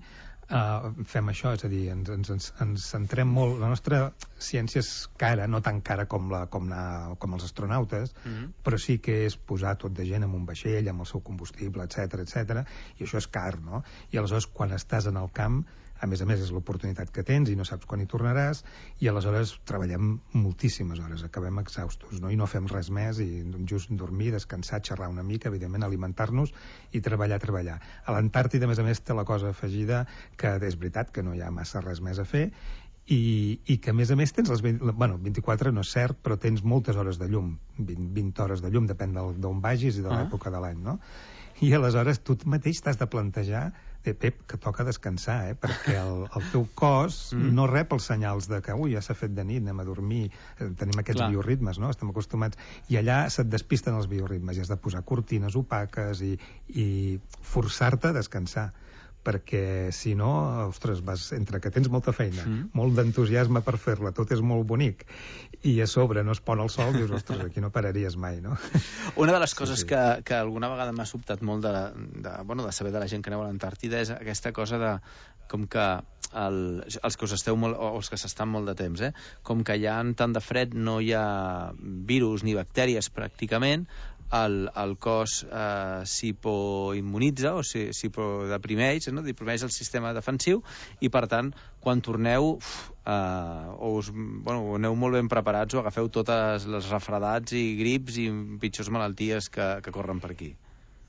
uh, fem això, és a dir, ens, ens, ens centrem molt, la nostra ciència és cara, no tan cara com, la, com, la, com els astronautes, mm-hmm. però sí que és posar tot de gent en un vaixell, amb el seu combustible, etc etc, i això és car, no? I aleshores, quan estàs en el camp, a més a més és l'oportunitat que tens i no saps quan hi tornaràs, i aleshores treballem moltíssimes hores, acabem exhaustos, no? I no fem res més, i just dormir, descansar, xerrar una mica, evidentment alimentar-nos i treballar, treballar. A l'Antàrtida, a més a més, té la cosa afegida que és veritat que no hi ha massa res més a fer, i, i que a més a més tens les vint, bueno, vint-i-quatre no és cert, però tens moltes hores de llum, vint, vint hores de llum, depèn d'on vagis i de l'època de l'any, no? I aleshores tu mateix t'has de plantejar, eh, Pep, que toca descansar, eh? Perquè el, el teu cos mm. no rep els senyals de que ui, ja s'ha fet de nit, anem a dormir, eh, tenim aquests Clar. bioritmes, no? Estem acostumats, i allà se't despisten els bioritmes i has de posar cortines opaques i, i forçar-te a descansar, perquè si no, ostres, vas, entre que tens molta feina, mm. molt d'entusiasme per fer-la, tot és molt bonic, i a sobre no es pon el sol, dius, ostres, aquí no pararies mai, no? Una de les coses sí, sí. Que, que alguna vegada m'ha sobtat molt de, de, bueno, de saber de la gent que aneu a l'Antàrtida és aquesta cosa de com que el, els que us esteu molt, o els que s'estan molt de temps, eh? Com que hi ha tant de fred, no hi ha virus ni bactèries pràcticament, el, el cos eh, s'hipoimmunitza o s'hipodeprimeix, no? Deprimeix el sistema defensiu, i per tant quan torneu uf, eh, us, bueno, aneu molt ben preparats, o agafeu totes les refredats i grips i pitjors malalties que, que corren per aquí.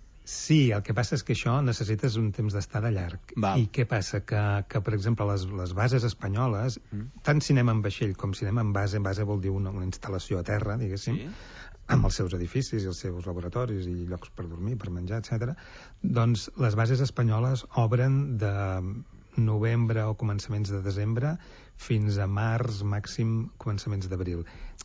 Sí, el que passa és que això necessites un temps d'estada llarg. Val. I què passa? Que, que per exemple, les, les bases espanyoles, mm. tant si anem en vaixell com si anem en base, en base vol dir una, una instal·lació a terra, diguéssim, sí. amb els seus edificis i els seus laboratoris i llocs per dormir, per menjar, etcètera, doncs les bases espanyoles obren de novembre o començaments de desembre fins a març, màxim començaments d'abril.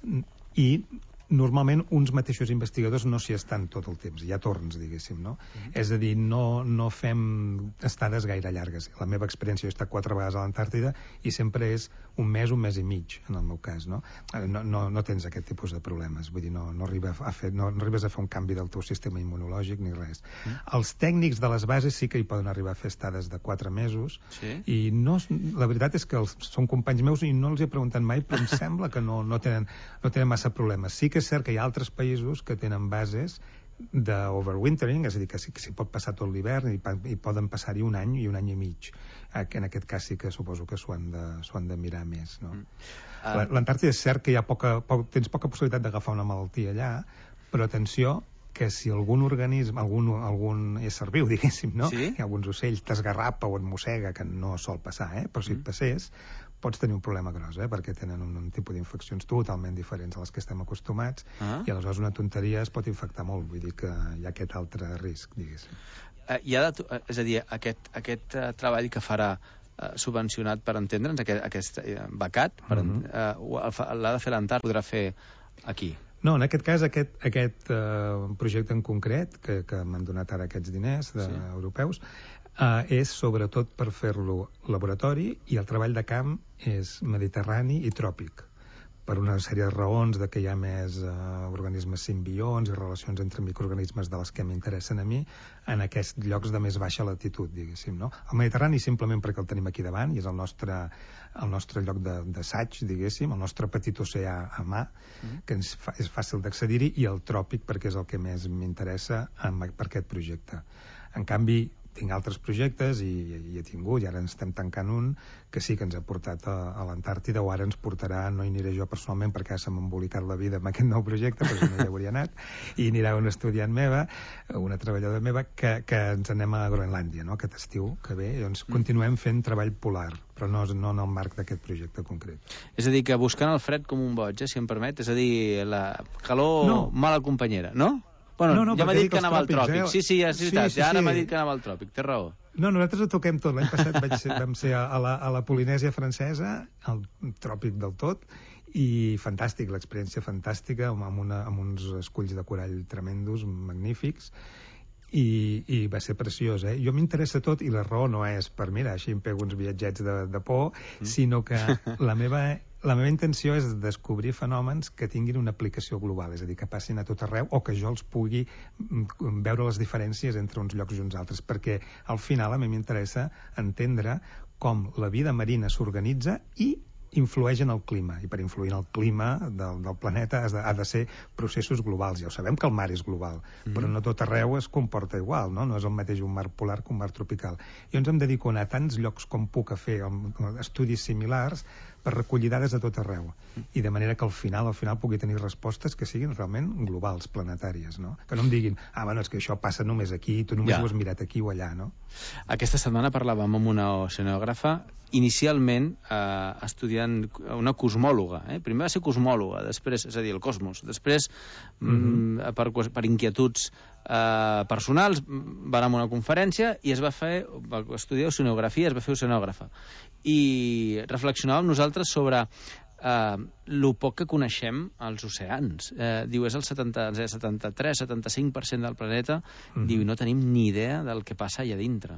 I normalment uns mateixos investigadors no s'hi estan tot el temps, hi ha torns, diguéssim, no? Mm-hmm. És a dir, no, no fem estades gaire llargues. La meva experiència, jo he estat quatre vegades a l'Antàrtida i sempre és un mes, un mes i mig, en el meu cas, no? No, no, no tens aquest tipus de problemes, vull dir, no, no, arriba a fer, no, no arribes a fer un canvi del teu sistema immunològic ni res. Mm. Els tècnics de les bases sí que hi poden arribar a fer estades de quatre mesos, sí? I no, la veritat és que els, són companys meus i no els he preguntat mai, però em sembla que no, no, tenen, no tenen massa problemes. Sí que és cert que hi ha altres països que tenen bases d'overwintering, és a dir, que s'hi pot passar tot l'hivern i, i poden passar-hi un any i un any i mig. En aquest cas sí que suposo que s'ho han, han de mirar més, no? Mm. Uh... L'Antàrtida és cert que hi ha poca, poc, tens poca possibilitat d'agafar una malaltia allà, però atenció, que si algun organisme, algun, algun ésser viu, diguéssim, no? Sí? Hi ha alguns ocells, t'esgarrapa o et mossega, que no sol passar, eh? Però si et passés, pots tenir un problema gros, eh? Perquè tenen un, un tipus d'infeccions totalment diferents a les que estem acostumats, uh-huh. i aleshores una tonteria es pot infectar molt, vull dir que hi ha aquest altre risc, diguéssim. Uh, hi ha de, és a dir, aquest, aquest uh, treball que farà uh, subvencionat, per entendre'ns, aquest, aquest uh, becat, per, uh-huh. uh, l'ha de fer l'Antàrtida, podrà fer aquí? No, en aquest cas, aquest, aquest uh, projecte en concret, que, que m'han donat ara aquests diners de, sí. europeus, Uh, és sobretot per fer-lo laboratori, i el treball de camp és mediterrani i tròpic, per una sèrie de raons de que hi ha més uh, organismes simbions i relacions entre microorganismes de les que m'interessen a mi en aquests llocs de més baixa latitud, diguéssim, no? El Mediterrani simplement perquè el tenim aquí davant i és el nostre, el nostre lloc d'assaig, diguéssim, el nostre petit oceà a mà, mm. que ens fa, és fàcil d'accedir-hi, i el tròpic perquè és el que més m'interessa per aquest projecte. En canvi, tinc altres projectes i, i he tingut, i ara ens estem tancant un que sí que ens ha portat a, a l'Antàrtida, o ara ens portarà, no hi aniré jo personalment perquè s'ha embolicat la vida amb aquest nou projecte, però si no hi hauria anat, i anirà una estudiant meva, una treballadora meva, que, que ens anem a Groenlàndia, no? Aquest estiu que ve, doncs mm. continuem fent treball polar, però no, no en el marc d'aquest projecte concret. És a dir, que buscant el fred com un boig, eh, si em permet, és a dir, la calor no. mala companyera, no? Bueno, no, no, ja m'ha dit que anava al tròpic. Eh? Sí, sí, és veritat, sí, sí, ja ara sí. m'ha dit que anava al tròpic, té raó. No, nosaltres ho toquem tot. L'any passat vaig ser, vam ser a la, a la Polinèsia francesa, al tròpic del tot, i fantàstic, l'experiència fantàstica, amb, una, amb uns esculls de corall tremendos, magnífics, i, i va ser preciós, eh? Jo m'interessa tot, i la raó no és per, mira, així em pego uns viatgets de, de por, mm. sinó que la meva, la meva intenció és descobrir fenòmens que tinguin una aplicació global, és a dir, que passin a tot arreu o que jo els pugui veure les diferències entre uns llocs i uns altres, perquè al final a mi m'interessa entendre com la vida marina s'organitza i influeix en el clima, i per influir en el clima del, del planeta ha de, ha de ser processos globals. Ja ho sabem que el mar és global, mm. però no tot arreu es comporta igual, no? No és el mateix un mar polar que un mar tropical. Jo ens em dedico a anar a tants llocs com puc a fer estudis similars per recollir dades de tot arreu, i de manera que al final al final pugui tenir respostes que siguin realment globals, planetàries, no? Que no em diguin, ah, bueno, és que això passa només aquí, tu només ja. ho has mirat aquí o allà, no? Aquesta setmana parlàvem amb una oceanògrafa, inicialment eh, estudiant una cosmòloga, eh? Primer va ser cosmòloga, després, és a dir, el cosmos, després, mm-hmm. mm, per, per inquietuds eh, personals, va anar a una conferència i es va fer, va estudiar oceanografia, es va fer oceanògrafa, i reflexionàvem nosaltres sobre eh, lo poc que coneixem als oceans. Eh, diu, és el setanta, setanta-tres setanta-cinc per cent del planeta, mm-hmm. diu, no tenim ni idea del que passa allà dintre.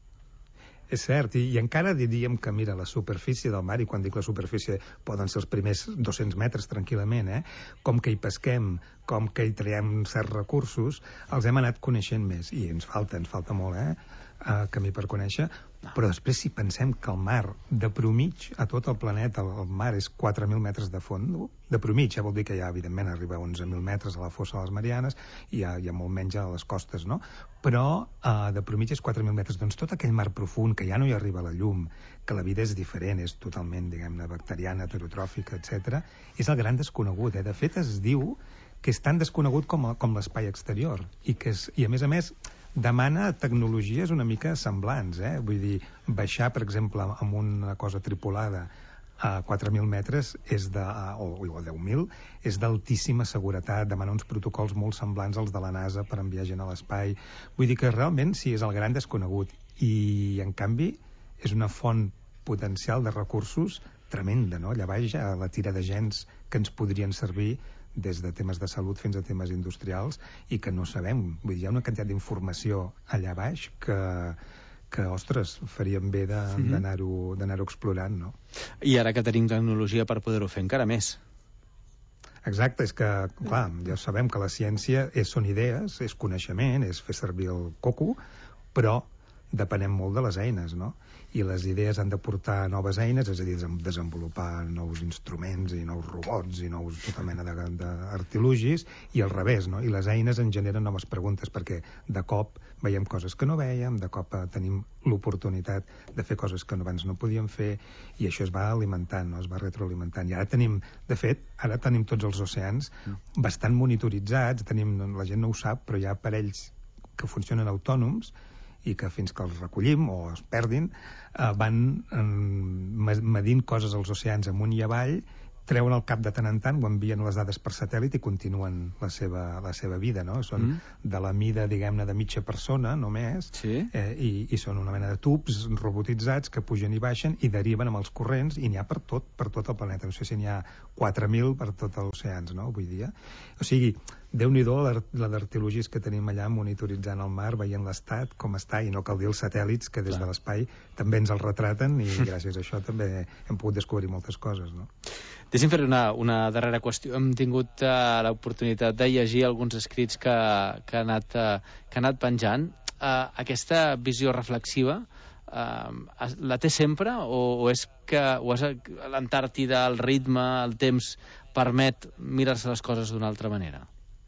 És cert, i, i encara diríem que, mira, la superfície del mar, i quan dic la superfície poden ser els primers dos-cents metres tranquil·lament, eh? Com que hi pesquem, com que hi traiem certs recursos, els hem anat coneixent més, i ens falta, ens falta molt, eh? Uh, camí per conèixer, però després si pensem que el mar de promig a tot el planeta, el mar és quatre mil metres de fons, de promig, ja vol dir que ja evidentment arriba a onze mil metres a la fossa de les Marianes i hi ha, hi ha molt menys a les costes, no? Però uh, de promig és quatre mil metres, doncs tot aquell mar profund que ja no hi arriba la llum, que la vida és diferent, és totalment, diguem-ne, bacteriana, heterotròfica, etcètera, és el gran desconegut, eh? De fet es diu que és tan desconegut com, com l'espai exterior, i, que és, i a més a més demana tecnologies una mica semblants, eh? Vull dir, baixar, per exemple, amb una cosa tripulada a quatre mil metres és de, o, o deu mil, és d'altíssima seguretat, demana uns protocols molt semblants als de la NASA per enviar gent a l'espai. Vull dir que realment sí, és el gran desconegut, i en canvi és una font potencial de recursos tremenda, no? Allà baix a la tira de gens que ens podrien servir des de temes de salut fins a temes industrials, i que no sabem. Vull dir, hi ha una quantitat d'informació allà baix que, que ostres, faríem bé d'anar-ho mm-hmm. d'anar-ho explorant, no? I ara que tenim tecnologia per poder-ho fer encara més. Exacte, és que, clar, ja sabem que la ciència és, són idees, és coneixement, és fer servir el coco, però depenem molt de les eines, no? I les idees han de portar noves eines, és a dir, desenvolupar nous instruments i nous robots i nous tota mena d'artilugis, i al revés, no? I les eines en generen noves preguntes, perquè de cop veiem coses que no vèiem, de cop tenim l'oportunitat de fer coses que abans no podíem fer, i això es va alimentant, no? Es va retroalimentant. I ara tenim, de fet, ara tenim tots els oceans bastant monitoritzats, tenim, la gent no ho sap, però hi ha aparells que funcionen autònoms i que fins que els recollim o es perdin eh, van eh, medint coses als oceans amunt i avall, treuen el cap de tant en tant, ho envien les dades per satèl·lit i continuen la seva, la seva vida, no? Són mm. de la mida, diguem-ne, de mitja persona, només, sí. eh, i, i són una mena de tubs robotitzats que pugen i baixen i deriven amb els corrents, i n'hi ha per tot, per tot el planeta. No sé si n'hi ha quatre mil per tots els oceans, no?, avui dia. O sigui, Déu-n'hi-do la d'artilugis que tenim allà monitoritzant el mar, veient l'estat, com està, i no cal dir els satèl·lits que des Clar. de l'espai també ens el retraten, i gràcies a això també hem pogut descobrir moltes coses, no? Deixa'm fer una, una darrera qüestió. Hem tingut uh, l'oportunitat de llegir alguns escrits que, que, ha, anat, uh, que ha anat penjant. Uh, aquesta visió reflexiva uh, la té sempre, o, o és que o és l'Antàrtida, el ritme, el temps permet mirar-se les coses d'una altra manera?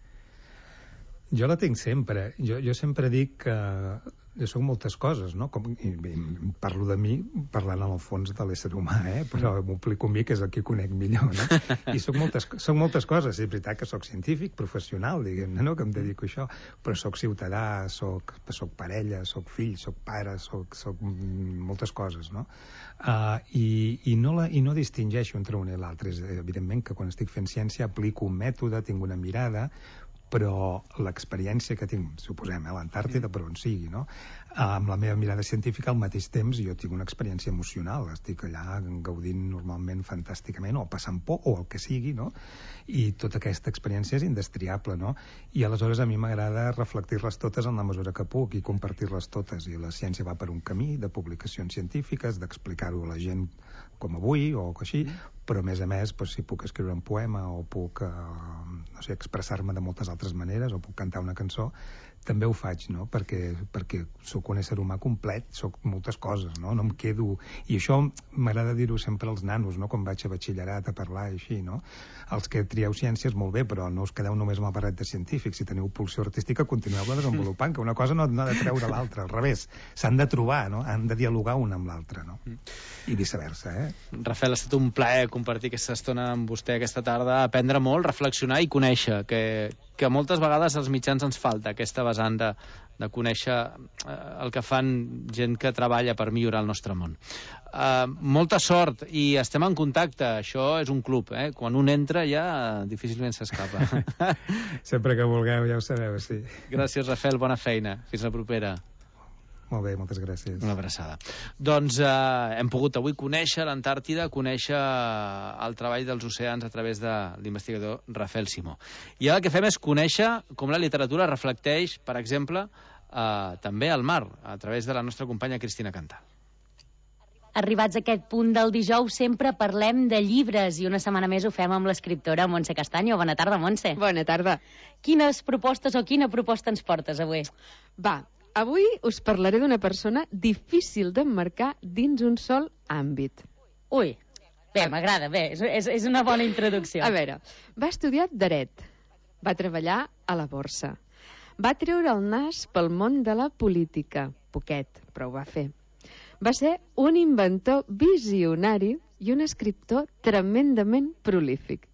Jo la tinc sempre. Jo, jo sempre dic que jo soc moltes coses, no? Com, i, i parlo de mi parlant en el fons de l'ésser humà, eh? Però m'implico a mi, que és el que conec millor, no? I soc moltes, soc moltes coses. És veritat que soc científic, professional, diguem-ne, no?, que em dedico a això, però soc ciutadà, soc, soc parella, soc fill, soc pare, soc, soc moltes coses, no? Uh, i, i, no la, I no distingeixo entre un i l'altre. Evidentment que quan estic fent ciència aplico un mètode, tinc una mirada, però l'experiència que tinc, suposem, a l'Antàrtida, per on sigui, no?, amb la meva mirada científica, al mateix temps jo tinc una experiència emocional, estic allà gaudint normalment fantàsticament, o passant por, o el que sigui, no?, i tota aquesta experiència és indestriable, no?, i aleshores a mi m'agrada reflectir-les totes en la mesura que puc i compartir-les totes, i la ciència va per un camí de publicacions científiques, d'explicar-ho a la gent com avui o així, però a més a més, doncs, si puc escriure un poema o puc eh, no sé, expressar-me de moltes altres maneres o puc cantar una cançó, també ho faig, no? Perquè, perquè sóc un ésser humà complet, sóc moltes coses, no? No em quedo... I això m'agrada dir-ho sempre als nanos, no? Quan vaig a batxillerat a parlar i així, no? Els que trieu ciències, molt bé, però no us quedeu només amb el barret de científics. Si teniu pulsió artística, continueu-la desenvolupant, que una cosa no, no ha de treure l'altra, al revés. S'han de trobar, no? Han de dialogar una amb l'altra, no? I viceversa, eh? Rafael, ha estat un plaer compartir aquesta estona amb vostè aquesta tarda, aprendre molt, reflexionar i conèixer, que, que moltes vegades als mitjans ens falta aquesta vessant de, de conèixer eh, el que fan gent que treballa per millorar el nostre món. Uh, molta sort i estem en contacte. Això és un club, eh? Quan un entra ja difícilment s'escapa. Sempre que vulgueu, ja ho sabeu, sí. Gràcies, Rafael, bona feina. Fins la propera. Molt bé, moltes gràcies. Una abraçada. Doncs eh, hem pogut avui conèixer l'Antàrtida, conèixer el treball dels oceans a través de l'investigador Rafael Simó. I ara el que fem és conèixer com la literatura reflecteix, per exemple, eh, també el mar, a través de la nostra companya Cristina Cantal. Arribats a aquest punt del dijous, sempre parlem de llibres i una setmana més ho fem amb l'escriptora Montse Castanyo. Bona tarda, Montse. Bona tarda. Quines propostes o quina proposta ens portes avui? Va, avui us parlaré d'una persona difícil d'emmarcar dins un sol àmbit. Ui, bé, m'agrada, bé, és, és, és una bona introducció. A veure, va estudiar dret, va treballar a la borsa, va treure el nas pel món de la política, poquet, però ho va fer. Va ser un inventor visionari i un escriptor tremendament prolífic.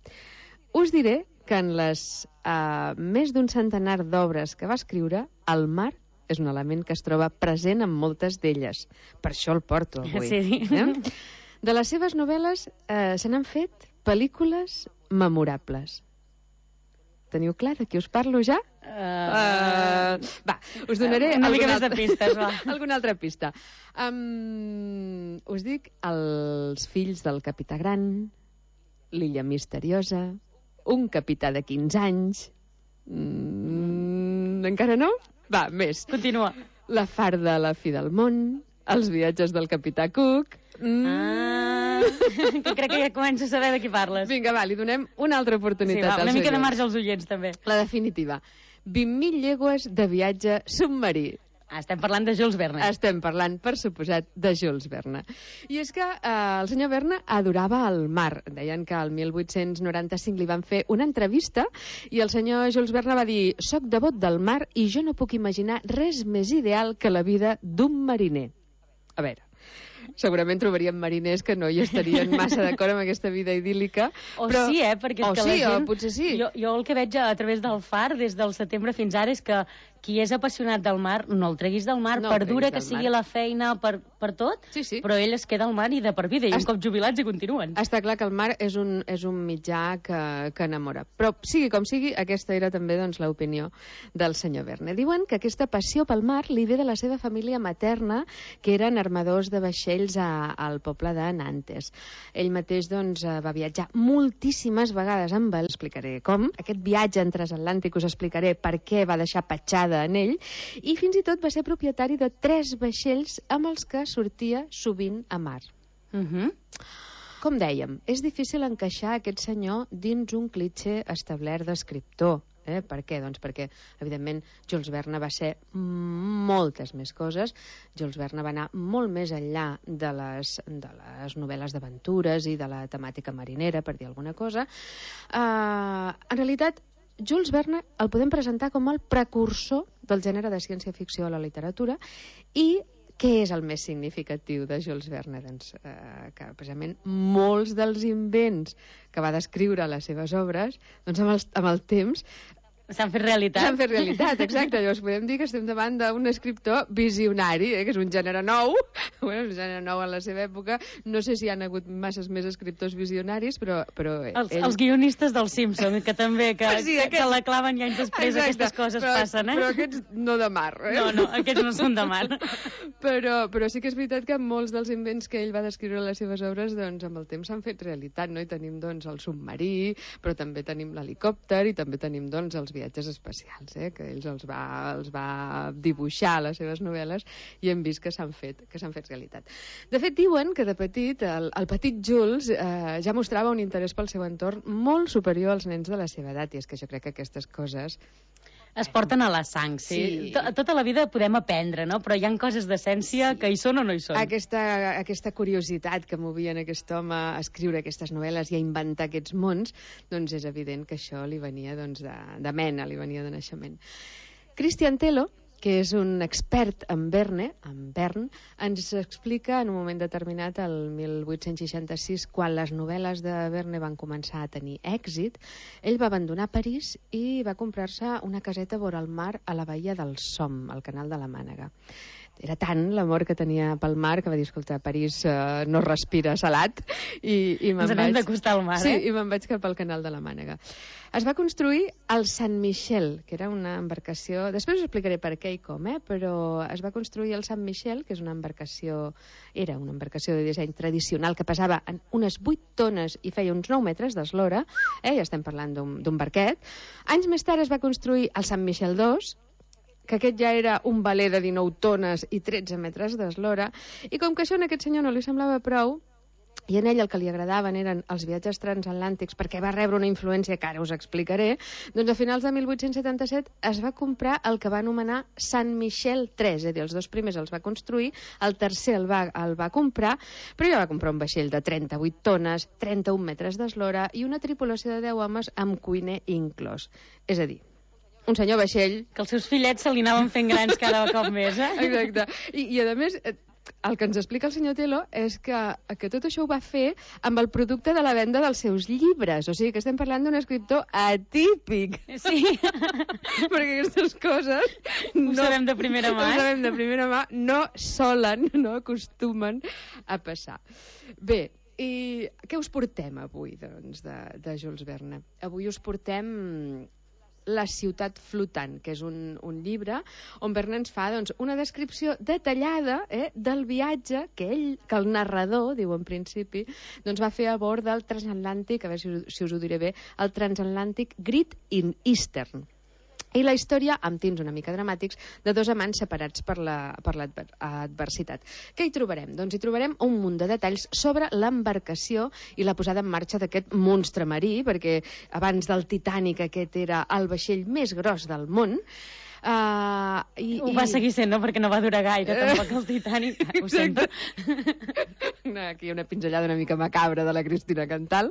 Us diré que en les uh, més d'un centenar d'obres que va escriure, el mar és un element que es troba present en moltes d'elles. Per això el porto avui. Sí. Eh? De les seves novel·les eh, se n'han fet pel·lícules memorables. Teniu clar de qui us parlo ja? Uh, uh, va, us donaré una mica més altra, de pistes, va. alguna altra pista. Um, us dic Els fills del capità gran, L'illa misteriosa, Un capità de quinze anys... Mm, encara no? Va, més. Continua. La farda a la fi del món, Els viatges del capità Cook... Mm. Ah, que crec que ja començo a saber de qui parles. Vinga, va, li donem una altra oportunitat. Sí, va, una als mica de oients. marge als oients, també. La definitiva. vint mil llegües de viatge submarí. Ah, estem parlant de Jules Verne. Estem parlant, per suposat, de Jules Verne. I és que eh, el senyor Verne adorava el mar. Deien que el mil vuit-cents noranta-cinc li van fer una entrevista i el senyor Jules Verne va dir: «Soc devot del mar i jo no puc imaginar res més ideal que la vida d'un mariner». A veure, segurament trobaríem mariners que no hi estarien massa d'acord amb aquesta vida idíl·lica. O però... sí, eh? Perquè és o que sí, la gent... o potser sí. Jo, jo el que veig a, a través del Far, des del setembre fins ara, és que qui és apassionat del mar, no el treguis del mar, No per el dura treguis que del sigui mar. la feina, per, per tot, Sí, sí. però ell es queda al mar i de per vida, i un Est- cop jubilats i continuen. Està clar que el mar és un, és un mitjà que, que enamora. Però sigui com sigui, aquesta era també doncs, l'opinió del senyor Verne. Diuen que aquesta passió pel mar li ve de la seva família materna, que eren armadors de vaixells a, al poble de Nantes. Ell mateix doncs, eh, va viatjar moltíssimes vegades amb ell. Explicaré com. Aquest viatge en transatlàntic us explicaré per què va deixar petjada en ell. I fins i tot va ser propietari de tres vaixells amb els que sortia sovint a mar. Uh -huh. Com dèiem, és difícil encaixar aquest senyor dins un clitxer establert d'escriptor. Eh? Per què? Doncs perquè, evidentment, Jules Verne va ser moltes més coses. Jules Verne va anar molt més enllà de les, de les novel·les d'aventures i de la temàtica marinera, per dir alguna cosa. Uh, en realitat, Jules Verne el podem presentar com el precursor del gènere de ciència-ficció a la literatura. I què és el més significatiu de Jules Verne? Doncs eh, que precisament molts dels invents que va descriure a les seves obres, doncs amb el, amb el temps s'han fet realitat. S'han fet realitat, exacte. Llavors podem dir que estem davant d'un escriptor visionari, eh, que és un gènere nou, bueno, és un gènere nou a la seva època. No sé si hi ha hagut masses més escriptors visionaris, però... però els, ell... els guionistes del Simpson, que també, que, Sí, que, aquests... que la claven i anys després. Exacte, aquestes coses però, passen, eh? Però aquests no de mar, eh? No, no, aquests no són de mar. però, però sí que és veritat que molts dels invents que ell va descriure a les seves obres, doncs, amb el temps s'han fet realitat, no? I tenim, doncs, el submarí, però també tenim l'helicòpter i també tenim, doncs, els viatges espacials, eh? Que ells els va, els va dibuixar a les seves novel·les i hem vist que s'han fet, que s'han fet realitat. De fet, diuen que de petit, el, el petit Jules eh, ja mostrava un interès pel seu entorn molt superior als nens de la seva edat, i és que jo crec que aquestes coses es porten a la sang, sí. sí. Tota la vida podem aprendre, no? Però hi ha coses d'essència sí. que hi són o no hi són. Aquesta, aquesta curiositat que movia en aquest home a escriure aquestes novel·les i a inventar aquests mons, doncs és evident que això li venia doncs, de, de mena, li venia de naixement. Christian Tello, que és un expert en Verne, en Verne, ens explica en un moment determinat, el mil vuit-cents seixanta-sis, quan les novel·les de Verne van començar a tenir èxit, ell va abandonar París i va comprar-se una caseta vora el mar a la bahia del Somme, al canal de la Mànega. Era tant l'amor que tenia pel mar que va dir, escolta, París eh, no respira salat i, i me'n vaig... Ens anem d'acostar al mar, sí, eh? Sí, i me'n vaig cap al canal de la Mànega. Es va construir el Sant Michel, que era una embarcació... Després us explicaré per què i com, eh? Però es va construir el Sant Michel, que és una embarcació... Era una embarcació de disseny tradicional que pesava unes vuit tones i feia uns nou metres d'eslora, eh? Ja estem parlant d'un barquet. Anys més tard es va construir el Sant Michel dos, que aquest ja era un veler de dinou tones i tretze metres d'eslora, i com que això a aquest senyor no li semblava prou, i en ell el que li agradaven eren els viatges transatlàntics, perquè va rebre una influència que ara us explicaré, doncs a finals de mil vuit-cents setanta-set es va comprar el que va anomenar Sant Michel tres, és a dir, els dos primers els va construir, el tercer el va, el va comprar, però ja va comprar un vaixell de trenta-vuit tones, trenta-un metres d'eslora i una tripulació de deu homes amb cuiner inclòs. És a dir, un senyor vaixell... Que els seus fillets se li anaven fent grans cada cop més, eh? Exacte. I, i a més, el que ens explica el senyor Tello és que, que tot això ho va fer amb el producte de la venda dels seus llibres. O sigui que estem parlant d'un escriptor atípic. Sí. Perquè aquestes coses... No, ho sabem de primera mà. Ho sabem de primera mà. No solen, no acostumen a passar. Bé, i què us portem avui, doncs, de, de Jules Verne? Avui us portem... La ciutat flotant, que és un, un llibre on Verne ens fa doncs, una descripció detallada eh, del viatge que ell, que el narrador, diu en principi, doncs va fer a bord del transatlàntic, a veure si, si us ho diré bé, el transatlàntic Great Eastern. I la història, amb tints una mica dramàtics, de dos amants separats per l'adversitat. Què hi trobarem? Doncs hi trobarem un munt de detalls sobre l'embarcació i la posada en marxa d'aquest monstre marí, perquè abans del Titanic aquest era el vaixell més gros del món. Uh, i, ho va seguir sent, no? Perquè no va durar gaire, tampoc el Titanic. Ho sento. No, aquí hi ha una pinzellada una mica macabra de la Cristina Cantal.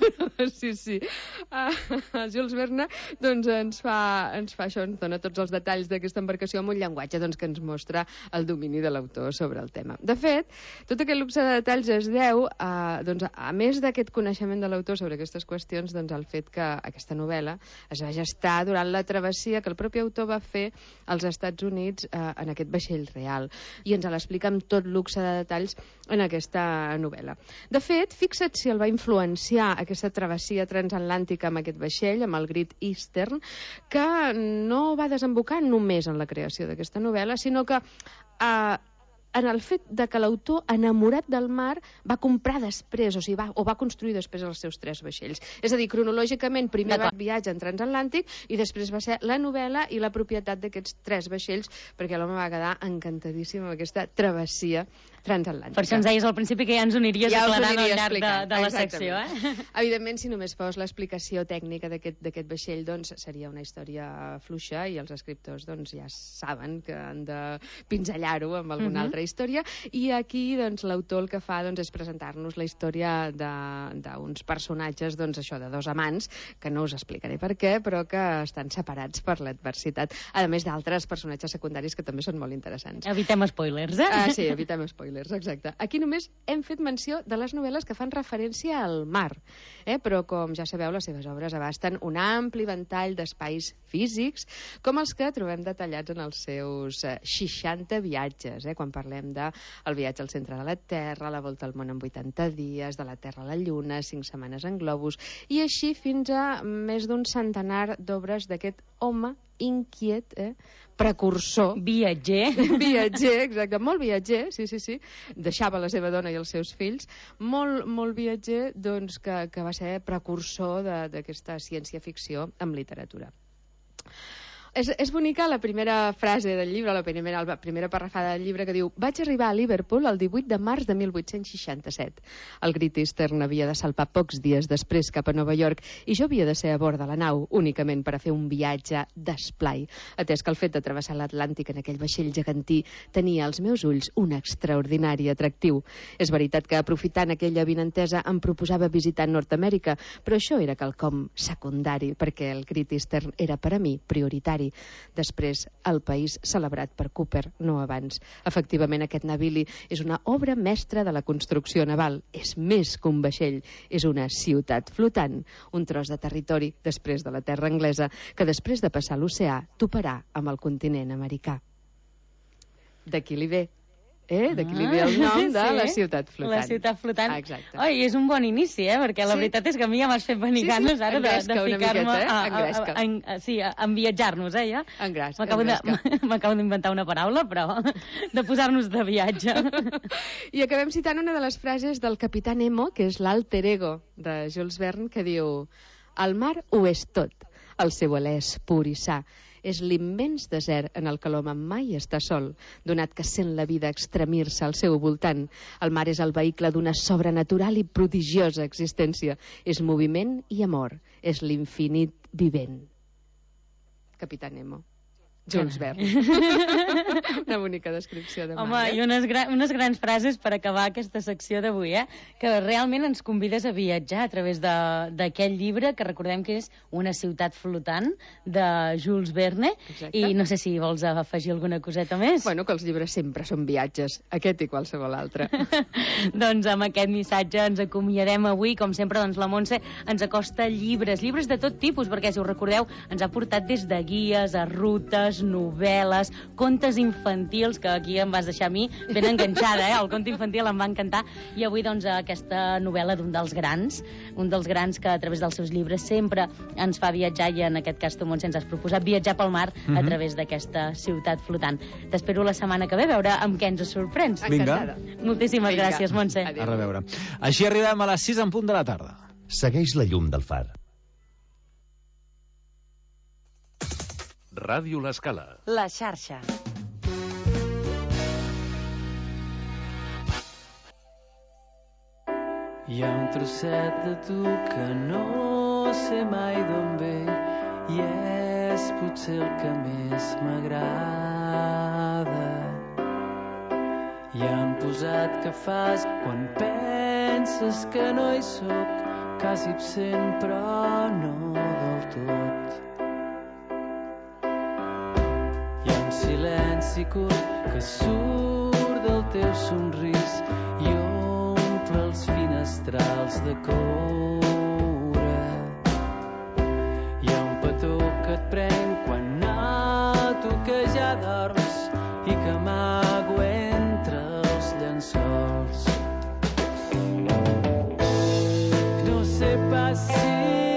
Sí, sí. Uh, Jules Verne doncs, ens, fa, ens fa això, ens dona tots els detalls d'aquesta embarcació amb un llenguatge doncs, que ens mostra el domini de l'autor sobre el tema. De fet, tot aquest luxe de detalls es deu, uh, doncs, a més d'aquest coneixement de l'autor sobre aquestes qüestions, doncs, al fet que aquesta novel·la es va gestar durant la travessia que el propi autor va fer als Estats Units eh, en aquest vaixell real, i ens l'explica amb tot luxe de detalls en aquesta novel·la. De fet, fixa't si el va influenciar aquesta travessia transatlàntica amb aquest vaixell, amb el Great Eastern, que no va desembocar només en la creació d'aquesta novel·la, sinó que eh, en el fet de que l'autor, enamorat del mar, va comprar després, o sigui, va, o va construir després els seus tres vaixells. És a dir, cronològicament, primer va viatge en transatlàntic i després va ser la novel·la i la propietat d'aquests tres vaixells, perquè l'home va quedar encantadíssim amb aquesta travessia transatlàntica. Per això ens deies al principi que ja ens ho aniries ja aclarant al llarg explicant. de, de la Exactament. secció, eh? Evidentment, si només fos l'explicació tècnica d'aquest vaixell, doncs seria una història fluixa i els escriptors doncs, ja saben que han de pinzellar-ho amb alguna uh-huh. altra història, i aquí doncs, l'autor el que fa doncs, és presentar-nos la història d'uns personatges, doncs, això, de dos amants, que no us explicaré per què, però que estan separats per l'adversitat, a més d'altres personatges secundaris que també són molt interessants. Evitem spoilers, eh? Ah, sí, evitem spoilers, exacte. Aquí només hem fet menció de les novel·les que fan referència al mar, eh? Però com ja sabeu, les seves obres abasten un ampli ventall d'espais físics, com els que trobem detallats en els seus seixanta viatges, eh? Quan parlem de el viatge al centre de la Terra, la volta al món en vuitanta dies, de la Terra a la Lluna, cinc setmanes en globus, i així fins a més d'un centenar d'obres d'aquest home inquiet, eh? Precursor. Viatger. Viatger, exacte, molt viatger, sí, sí, sí. Deixava la seva dona i els seus fills. Molt, molt viatger, doncs, que, que va ser precursor d'aquesta ciència-ficció amb literatura. És, és bonica la primera frase del llibre, la primera, la primera parrafada del llibre, que diu: vaig arribar a Liverpool el divuit de març de mil vuit-cents seixanta-set. El Great Eastern havia de salpar pocs dies després cap a Nova York i jo havia de ser a bord de la nau únicament per a fer un viatge d'esplai, atès que el fet de travessar l'Atlàntic en aquell vaixell gegantí tenia als meus ulls un extraordinari atractiu. És veritat que, aprofitant aquella avinentesa, em proposava visitar Nord-Amèrica, però això era quelcom secundari, perquè el Great Eastern era per a mi prioritari. Després, el país celebrat per Cooper, no abans. Efectivament, aquest navili és una obra mestra de la construcció naval. És més que un vaixell, és una ciutat flotant, un tros de territori després de la terra anglesa, que després de passar l'oceà toparà amb el continent americà. D'aquí li ve. Eh? D'aquí li ve el nom de sí, la ciutat flotant. La ciutat flotant. Ah, exacte. Oi, és un bon inici, eh? Perquè la Sí. veritat és que a mi ja m'has fet venir Sí, sí, ganes ara de, engresca de una ficar-me miqueta, eh? a, a, Engresca. a, a, sí, a, a enviatjar-nos, eh, ja? Engresca, M'acabo de- engresca. M'acabo d'inventar una paraula, però de posar-nos de viatge. I acabem citant una de les frases del capità Nemo, que és l'alter ego de Jules Verne, que diu: el mar ho és tot, el seu alè és pur i sa, és l'immens desert en el que l'home mai està sol, donat que sent la vida extremir-se al seu voltant. El mar és el vehicle d'una sobrenatural i prodigiosa existència. És moviment i amor. És l'infinit vivent. Capità Nemo. Jules Verne. Una bonica descripció de mar. Home, eh? i unes, gra unes grans frases per acabar aquesta secció d'avui, eh? Que realment ens convides a viatjar a través d'aquest llibre, que recordem que és Una ciutat flotant, de Jules Verne. Exacte. I no sé si vols afegir alguna coseta més. Bueno, que els llibres sempre són viatges, aquest i qualsevol altre. Doncs amb aquest missatge ens acomiadem avui. Com sempre, doncs, la Montse ens acosta llibres, llibres de tot tipus, perquè, si us recordeu, ens ha portat des de guies a rutes, novel·les, contes infantils, que aquí em vas deixar a mi ben enganxada, eh? El conte infantil em va encantar. I avui, doncs, aquesta novel·la d'un dels grans, un dels grans que a través dels seus llibres sempre ens fa viatjar, i en aquest cas tu, Montse, ens has proposat viatjar pel mar Mhm. a través d'aquesta ciutat flotant. T'espero la setmana que ve a veure amb què ens sorprens. Vinga. Moltíssimes Vinga. gràcies, Montse. A reveure. Així arribem a les sis en punt de la tarda. Segueix la llum del far. Ràdio L'Escala. La xarxa. Hi ha un trosset de tu que no sé mai d'on ve i és potser el que més m'agrada. Hi ha un posat que fas quan penses que no hi sóc, quasi absent però no del tot. Hi ha un silenci curt que surt del teu somrís i omple els finestrals de coure. Hi ha un petó que et pren quan noto que ja dorms i que amago entre els llençols. No sé pas si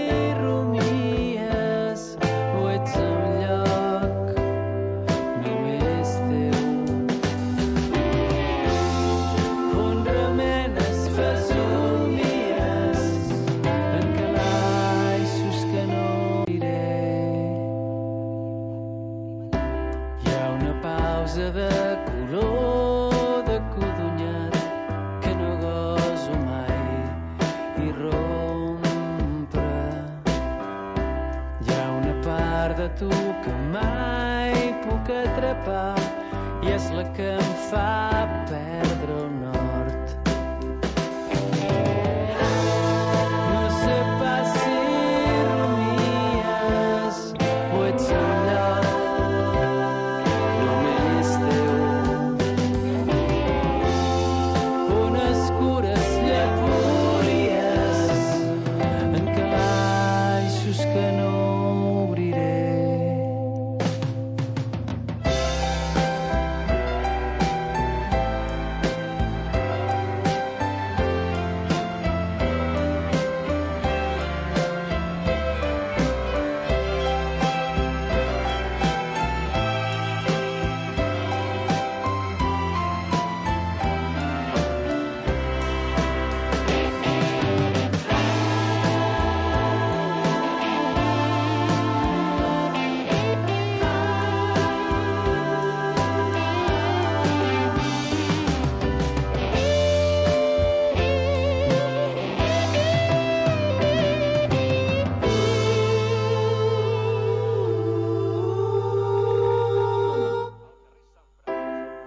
rumies o ets en lloc només teu. On remenes fesomies en calaixos que no diré. Hi ha una pausa de color de codonyat que no goso mai irrompre. Hi ha una part de tu que mai puc atrapar i és la que em fa perdre el nord. No sé pas si rumies o ets en lloc només teu. On escures llepories en calaixos que no obriré.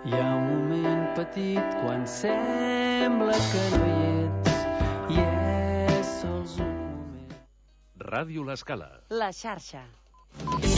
Hi ha un moment petit quan sembla que no hi ets i és sols un moment. Ràdio L'Escala. La xarxa.